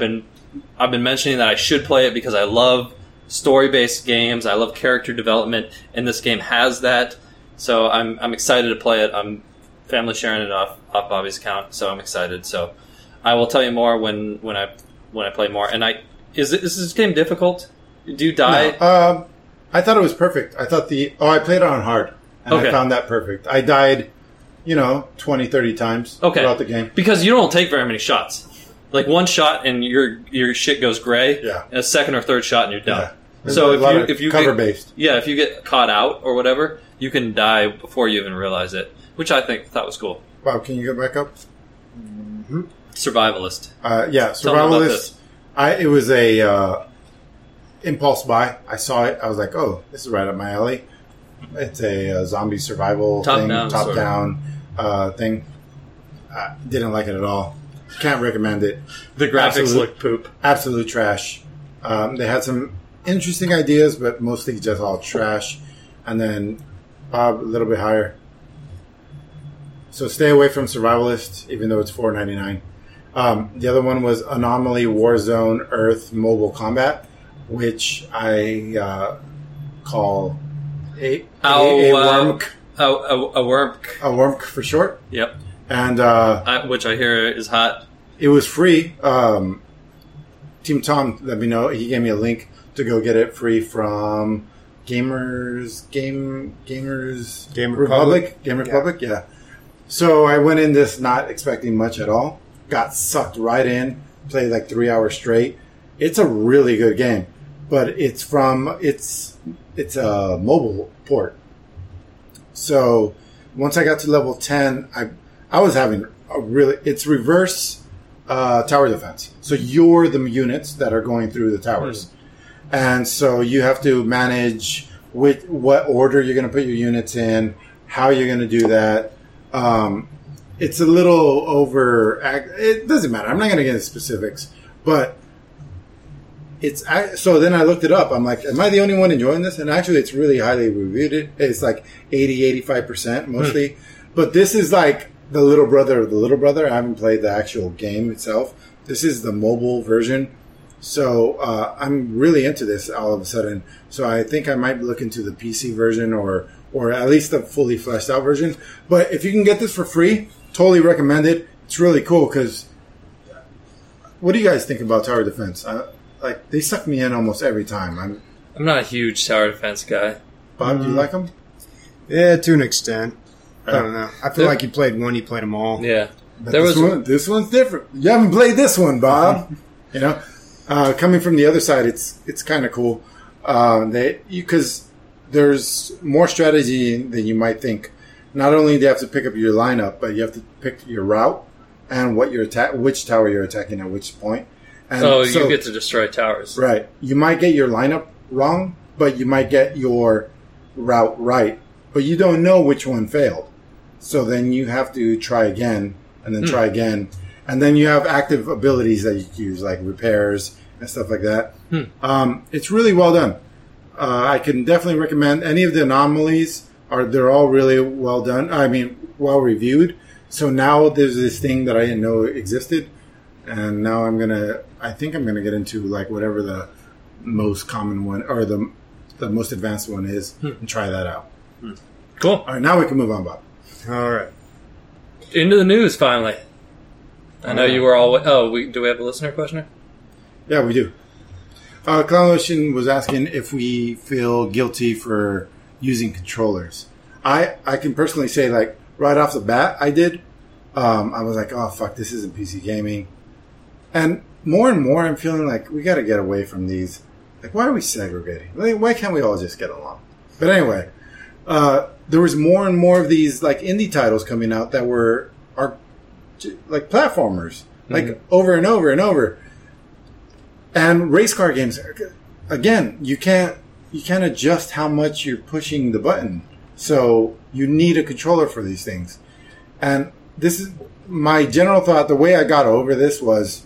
I've been mentioning that I should play it because I love story-based games. I love character development, and this game has that. So I'm excited to play it. I'm family sharing it off Bobby's account, so I'm excited. So I will tell you more when I play more. And is this game difficult? Do you die? No. I thought it was perfect. I thought I played it on hard, and I found that perfect. I died, 20, 30 times throughout the game. Because you don't take very many shots. Like one shot and your shit goes gray, and a second or third shot and you're done. Yeah. So if you cover based, if you get caught out or whatever, you can die before you even realize it, which I thought was cool. Bob, can you get back up? Mm-hmm. Survivalist. Survivalist. It was a impulse buy. I saw it. I was like, oh, this is right up my alley. It's a zombie survival top down thing. Didn't like it at all. Can't recommend it. The graphics look poop. Absolute trash. They had some interesting ideas, but mostly just all trash. And then Bob, a little bit higher. So stay away from Survivalist, even though it's $4.99. The other one was Anomaly Warzone Earth Mobile Combat, which I call a wormk. A wormk. A wormk for short. Yep. And which I hear is hot. It was free. Team Tom let me know. He gave me a link to go get it free from Game Republic. Yeah. So I went in this not expecting much at all. Got sucked right in. Played like 3 hours straight. It's a really good game, but it's a mobile port. So once I got to level 10, I was having it's reverse tower defense. So you're the units that are going through the towers. And so you have to manage what order you're going to put your units in, how you're going to do that. It's a little it doesn't matter. I'm not going to get into specifics, but so then I looked it up. I'm like, am I the only one enjoying this? And actually it's really highly reviewed. It's like 80-85% mostly. But this is like the little brother of the little brother. I haven't played the actual game itself. This is the mobile version. So I'm really into this all of a sudden. So I think I might look into the PC version or at least the fully fleshed out version. But if you can get this for free, totally recommend it. It's really cool because what do you guys think about tower defense? They suck me in almost every time. I'm not a huge tower defense guy. Bob, do you like them? Yeah, to an extent. I don't know. I feel like you played them all. Yeah. But this one's different. You haven't played this one, Bob. Coming from the other side, it's kind of cool. Because there's more strategy than you might think. Not only do you have to pick up your lineup, but you have to pick your route and which tower you're attacking at which point. And you get to destroy towers. Right. You might get your lineup wrong, but you might get your route right. But you don't know which one failed. So then you have to try again, and then try again. And then you have active abilities that you can use, like repairs and stuff like that. It's really well done. I can definitely recommend any of the anomalies. They're all really well done. I mean, well reviewed. So now there's this thing that I didn't know existed. And now I think I'm going to get into like whatever the most common one or the most advanced one is and try that out. Cool. All right, now we can move on, Bob. All right. Into the news, finally. I know you were all... do we have a listener questioner? Yeah, we do. Clown Ocean was asking if we feel guilty for using controllers. I can personally say, like, right off the bat, I did. I was like, oh, fuck, this isn't PC gaming. And more I'm feeling like we got to get away from these. Like, why are we segregating? Like, why can't we all just get along? But anyway, there was more and more of these, like, indie titles coming out that are like platformers, like over and over and over. And race car games, again, you can't adjust how much you're pushing the button. So you need a controller for these things. And this is my general thought. The way I got over this was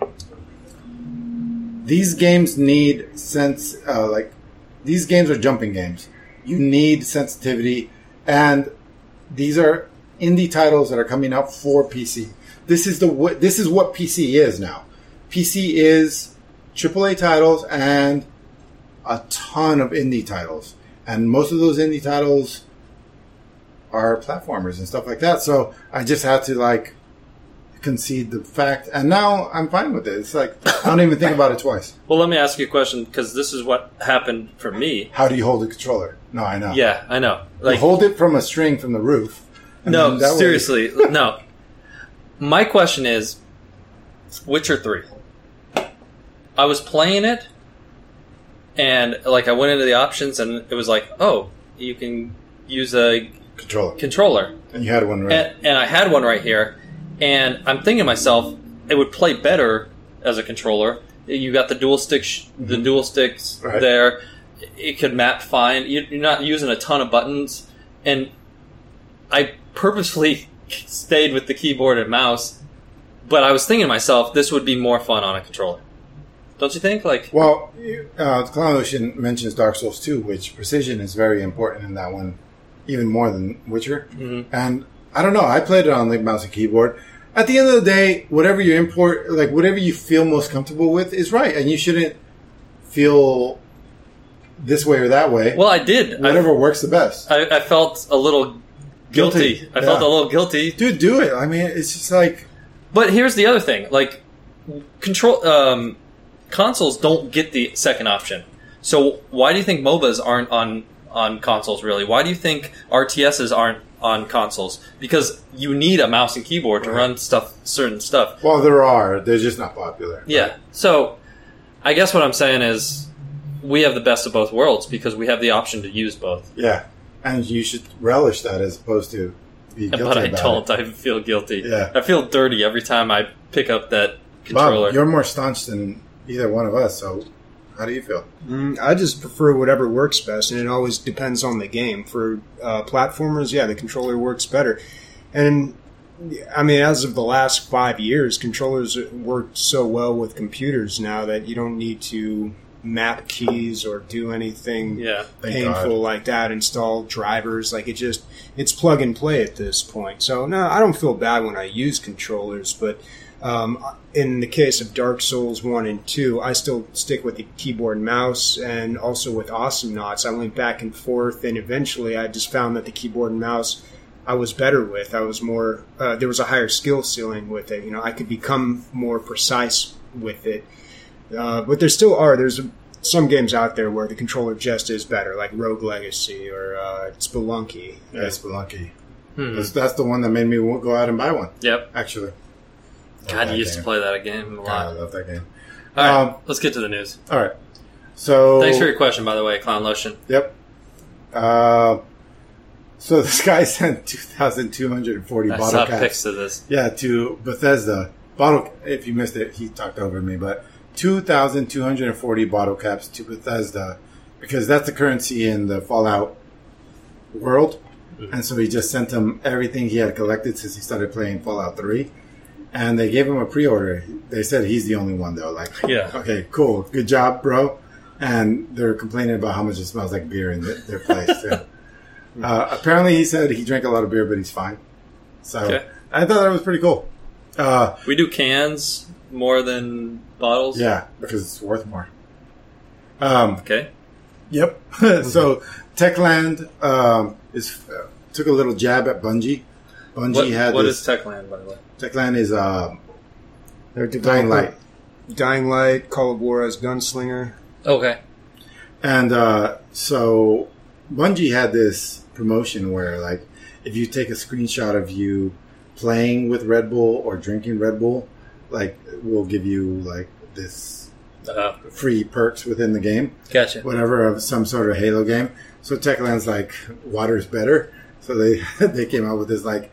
these games need sense, these games are jumping games. You need sensitivity. And these are indie titles that are coming out for PC. This is what PC is now. PC is AAA titles and a ton of indie titles. And most of those indie titles are platformers and stuff like that. So I just had to like concede the fact. And now I'm fine with it. It's like, I don't even think about it twice. Well, let me ask you a question, because this is what happened for me. How do you hold a controller? No, I know. Yeah, I know. You hold it from a string from the roof. No, seriously. No. My question is, Witcher 3. I was playing it, and like I went into the options, and it was like, oh, you can use a controller. And you had one right. And I had one right here, and I'm thinking to myself, it would play better as a controller. You got the dual sticks right there. It could map fine. You're not using a ton of buttons, and I purposefully stayed with the keyboard and mouse. But I was thinking to myself, this would be more fun on a controller. Don't you think? Like, well, Clown Ocean mentions Dark Souls 2, which precision is very important in that one, even more than Witcher. Mm-hmm. And I don't know, I played it on like mouse and keyboard. At the end of the day, whatever you import, like whatever you feel most comfortable with is right, and you shouldn't feel this way or that way. Well, I did. Whatever works the best. I felt a little guilty. I felt a little guilty. Dude, do it. I mean, it's just like... But here's the other thing. Like, consoles don't get the second option. So why do you think MOBAs aren't on consoles, really? Why do you think RTSs aren't on consoles? Because you need a mouse and keyboard to run certain stuff. Well, there are. They're just not popular. Yeah. So I guess what I'm saying is we have the best of both worlds because we have the option to use both. Yeah. And you should relish that as opposed to be guilty But I about don't. it. I feel guilty. Yeah. I feel dirty every time I pick up that controller. Bob, you're more staunch than either one of us, so how do you feel? I just prefer whatever works best, and it always depends on the game. For platformers, yeah, the controller works better. And, I mean, as of the last 5 years, controllers work so well with computers now that you don't need to map keys or do anything painful like that, install drivers. Like, it's plug and play at this point. So, no, I don't feel bad when I use controllers, but... in the case of Dark Souls 1 and 2, I still stick with the keyboard and mouse, and also with Awesome Knots. I went back and forth, and eventually I just found that the keyboard and mouse I was better with. I was more, there was a higher skill ceiling with it. You know, I could become more precise with it. But there still are, there's some games out there where the controller just is better, like Rogue Legacy or Spelunky. Yeah, Spelunky. That's the one that made me go out and buy one. Yep. Actually. God, you used to play that game a lot. God, I love that game. All right, let's get to the news. All right. So thanks for your question, by the way, Clown Lotion. Yep. So this guy sent 2,240 bottle caps. I saw pics of this. Yeah, to Bethesda. If you missed it, he talked over me, but 2,240 bottle caps to Bethesda because that's the currency in the Fallout world. Mm-hmm. And so he just sent them everything he had collected since he started playing Fallout 3. And they gave him a pre-order. They said he's the only one, though. Like, yeah. Okay, cool. Good job, bro. And they're complaining about how much it smells like beer in their place, too. Apparently, he said he drank a lot of beer, but he's fine. So I thought that was pretty cool. We do cans more than bottles? Yeah, because it's worth more. Okay. Yep. So Techland took a little jab at Bungie. What is Techland, by the way? Techland is they're Dying Light. Dying Light, Call of War as Gunslinger. Okay. And so Bungie had this promotion where, like, if you take a screenshot of you playing with Red Bull or drinking Red Bull, like, we'll give you, like, this free perks within the game. Gotcha. Whatever, of some sort of Halo game. So Techland's like, water's better. So they came out with this, like,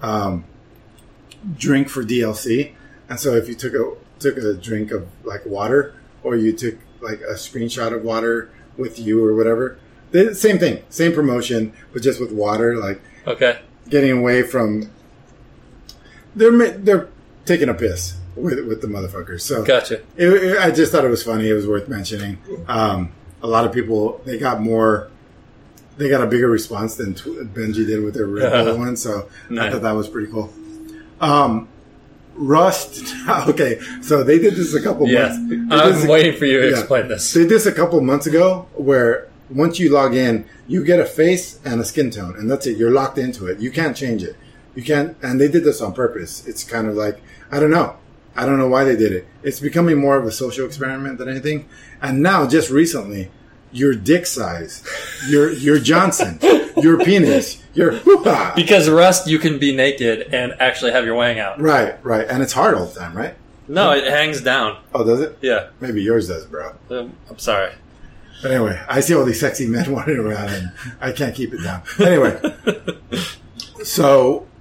drink for DLC. And so if you took a drink of, like, water, or you took, like, a screenshot of water with you or whatever, same thing, same promotion, but just with water, like, getting away from, they're taking a piss with the motherfuckers. So gotcha. I just thought it was funny. It was worth mentioning. A lot of people, they got a bigger response than Bungie did with their Red Bull one, so nice. I thought that was pretty cool. Rust. Okay, so they did this a couple Yeah, months. I'm waiting for you to Yeah. explain this. They did this a couple months ago, where once you log in, you get a face and a skin tone, and that's it. You're locked into it. You can't change it. You can't. And they did this on purpose. It's kind of like, I don't know why they did it. It's becoming more of a social experiment than anything. And now, just recently, your dick size, your Johnson, your penis, your hoo-ha. Because Rust, you can be naked and actually have your wang out. Right, and it's hard all the time, right? No, it hangs down. Oh, does it? Yeah. Maybe yours does, bro. I'm sorry. But anyway, I see all these sexy men running around, and I can't keep it down. Anyway, so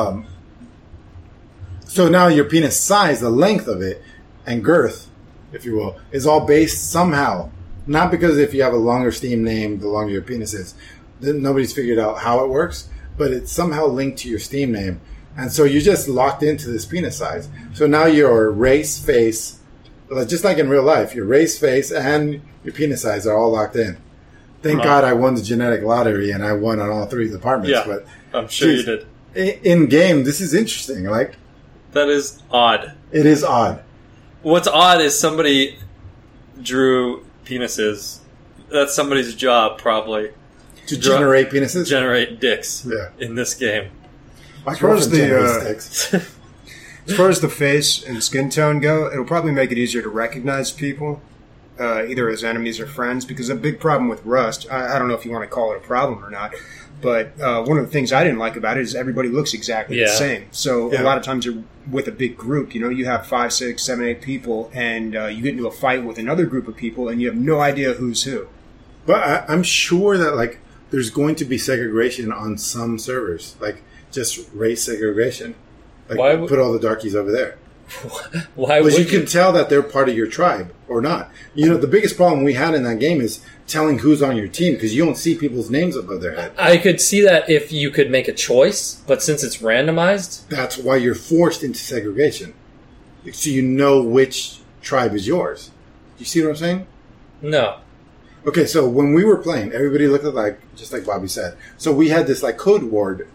now your penis size, the length of it, and girth, if you will, is all based somehow. Not because if you have a longer Steam name, the longer your penis is. Nobody's figured out how it works, but it's somehow linked to your Steam name. And so you're just locked into this penis size. So now your race, face, just like in real life, your race, face, and your penis size are all locked in. Thank God I won the genetic lottery and I won on all three departments. Yeah, but I'm sure you did. In game, this is interesting. Like, That is odd. it is odd. What's odd is somebody drew penises. That's somebody's job, probably. To generate penises? Generate dicks Yeah. in this game. My As far as girlfriend the, generates dicks. As far as the face and skin tone go, it'll probably make it easier to recognize people, either as enemies or friends, because a big problem with Rust, I don't know if you want to call it a problem or not, but one of the things I didn't like about it is everybody looks exactly the same. So Yeah. a lot of times you're with a big group, you have 5, 6, 7, 8 people, and you get into a fight with another group of people, and you have no idea who's who. But I'm sure that, like, there's going to be segregation on some servers. Like, just race segregation. Like, Why would- put all the darkies over there. Why But would you can tell that they're part of your tribe or not. The biggest problem we had in that game is telling who's on your team because you don't see people's names above their head. I could see that if you could make a choice, but since it's randomized, That's why you're forced into segregation. So you know which tribe is yours. You see what I'm saying? no. Okay, so when we were playing, everybody looked like, just like Bobby said. So we had this like code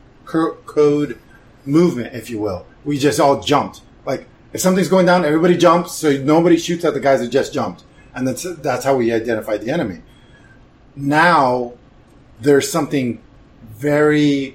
movement, if you will. We just all jumped. Like, if something's going down, everybody jumps, so nobody shoots at the guys that just jumped. And that's how we identified the enemy. Now, there's something very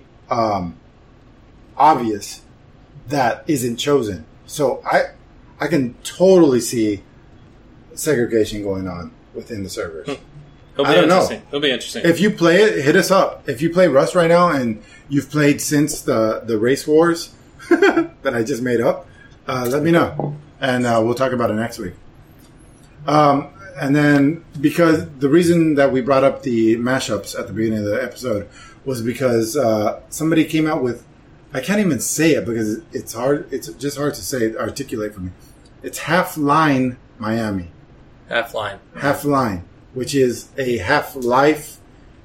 obvious that isn't chosen. So I can totally see segregation going on within the servers. It'll be I don't know. interesting. It'll be interesting. If you play it, hit us up. If you play Rust right now and you've played since the race wars that I just made up, let me know. And we'll talk about it next week. And then, because the reason that we brought up the mashups at the beginning of the episode was because somebody came out with, I can't even say it because it's hard. It's just hard to say, articulate for me. It's Half-Line Miami. Half-Line. Half-Line, which is a Half-Life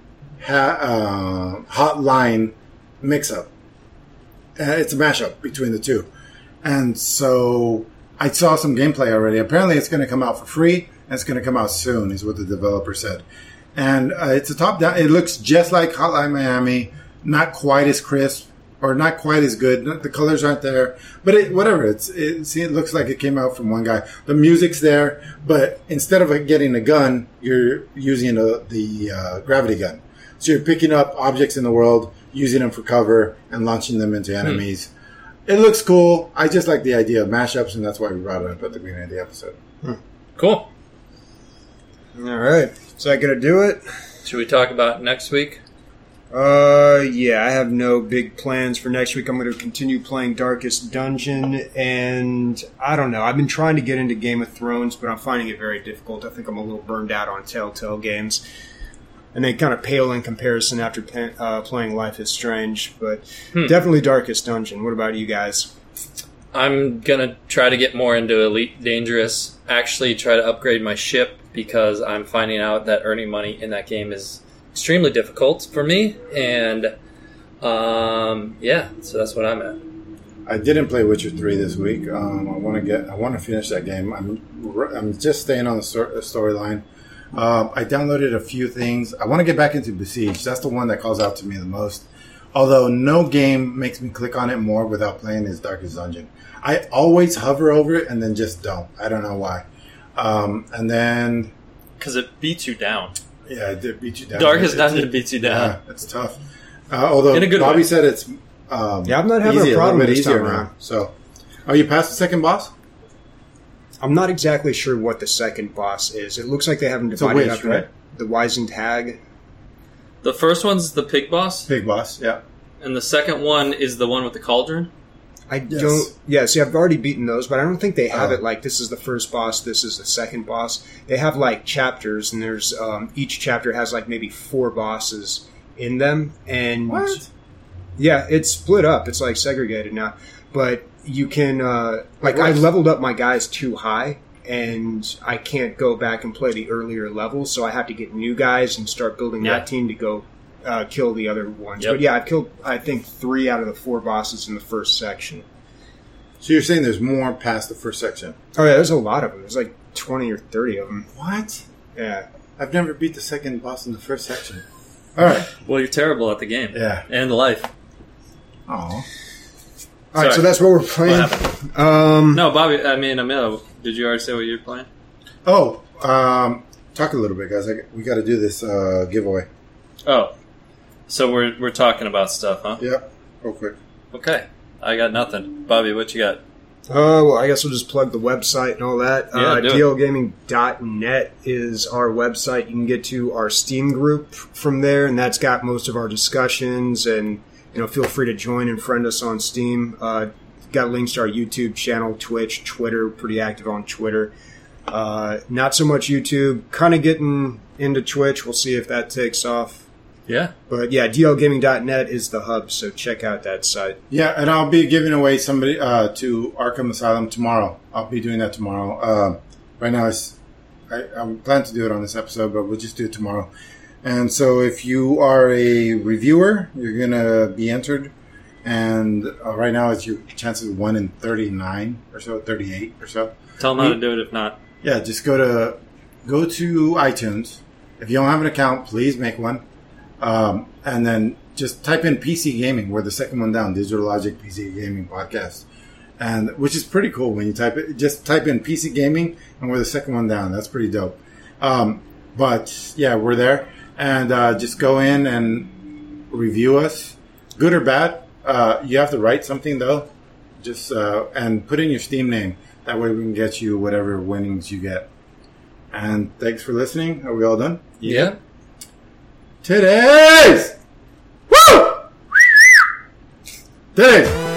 Hotline mix-up. It's a mashup between the two. And so I saw some gameplay already. Apparently it's going to come out for free, and it's going to come out soon, is what the developer said. And it's a top-down. It looks just like Hotline Miami, not quite as crisp, or not quite as good. The colors aren't there, but whatever. It looks like it came out from one guy. The music's there, but instead of getting a gun, you're using the gravity gun. So you're picking up objects in the world, using them for cover, and launching them into enemies. It looks cool. I just like the idea of mashups, and that's why we brought it up at the beginning of the episode. Cool. All right. Is that going to do it? Should we talk about next week? Yeah, I have no big plans for next week. I'm going to continue playing Darkest Dungeon, and I don't know. I've been trying to get into Game of Thrones, but I'm finding it very difficult. I think I'm a little burned out on Telltale games. And they kind of pale in comparison after playing Life is Strange, but definitely Darkest Dungeon. What about you guys? I'm going to try to get more into Elite Dangerous, actually try to upgrade my ship, because I'm finding out that earning money in that game is extremely difficult for me, and so that's what I'm at. I didn't play Witcher 3 this week. I want to finish that game. I'm just staying on the storyline. I downloaded a few things. I want to get back into Besiege. That's the one that calls out to me the most. Although no game makes me click on it more without playing is Darkest Dungeon. I always hover over it and then just don't. I don't know why. And then... Because it beats you down. Yeah, it did beat you down. Darkest Dungeon beats you down. Yeah, it's tough. Although in a good Bobby way. said it's I've not having easy, a problem little bit this easier time now. around. So, are you past the second boss? I'm not exactly sure what the second boss is. It looks like they haven't It's a divided witch, up right? the Weisentag. The first one's the pig boss, Big boss, yeah. and the second one is the one with the cauldron. I Yes. don't. Yeah, see, I've already beaten those, but I don't think they have Oh. it like this is the first boss, this is the second boss. They have like chapters, and there's each chapter has like maybe 4 bosses in them, and What? yeah, it's split up. It's like segregated now, but you can like I what? leveled up my guys too high, and I can't go back and play the earlier levels, so I have to get new guys and start building Yeah. that team to go kill the other ones. Yep. But yeah, I've killed I think 3 out of the 4 bosses in the first section. So you're saying there's more past the first section? Oh yeah, there's a lot of them. There's like 20 or 30 of them. What? Yeah. I've never beat the second boss in the first section. All right. Well, you're terrible at the game. Yeah. And life. Oh. All right, Sorry. so that's what we're playing. What happened? No. No, Bobby, Emil, did you already say what you're playing? Oh. Talk a little bit, guys. We got to do this giveaway. Oh. So we're talking about stuff, huh? Yeah. Real quick. Okay. I got nothing. Bobby, what you got? Well, I guess we'll just plug the website and all that. Yeah, do it. DLGaming.net is our website. You can get to our Steam group from there, and that's got most of our discussions. And feel free to join and friend us on Steam. Got links to our YouTube channel, Twitch, Twitter. Pretty active on Twitter. Not so much YouTube. Kind of getting into Twitch. We'll see if that takes off. Yeah. But yeah, DLGaming.net is the hub, so check out that site. Yeah, and I'll be giving away somebody to Arkham Asylum tomorrow. I'll be doing that tomorrow. Right now, I plan to do it on this episode, but we'll just do it tomorrow. And so if you are a reviewer, you're going to be entered. And right now, it's your chances of 1 in 39 or so, 38 or so. Tell them how to do it if not. Yeah, just go to iTunes. If you don't have an account, please make one. And then just type in PC Gaming. We're the second one down, Digital Logic PC Gaming Podcast. And which is pretty cool when you type it. Just type in PC Gaming and we're the second one down. That's pretty dope. But yeah, we're there. And just go in and review us. Good or bad. You have to write something though. Just and put in your Steam name. That way we can get you whatever winnings you get. And thanks for listening. Are we all done? Yeah. Titties! Woo! Titties!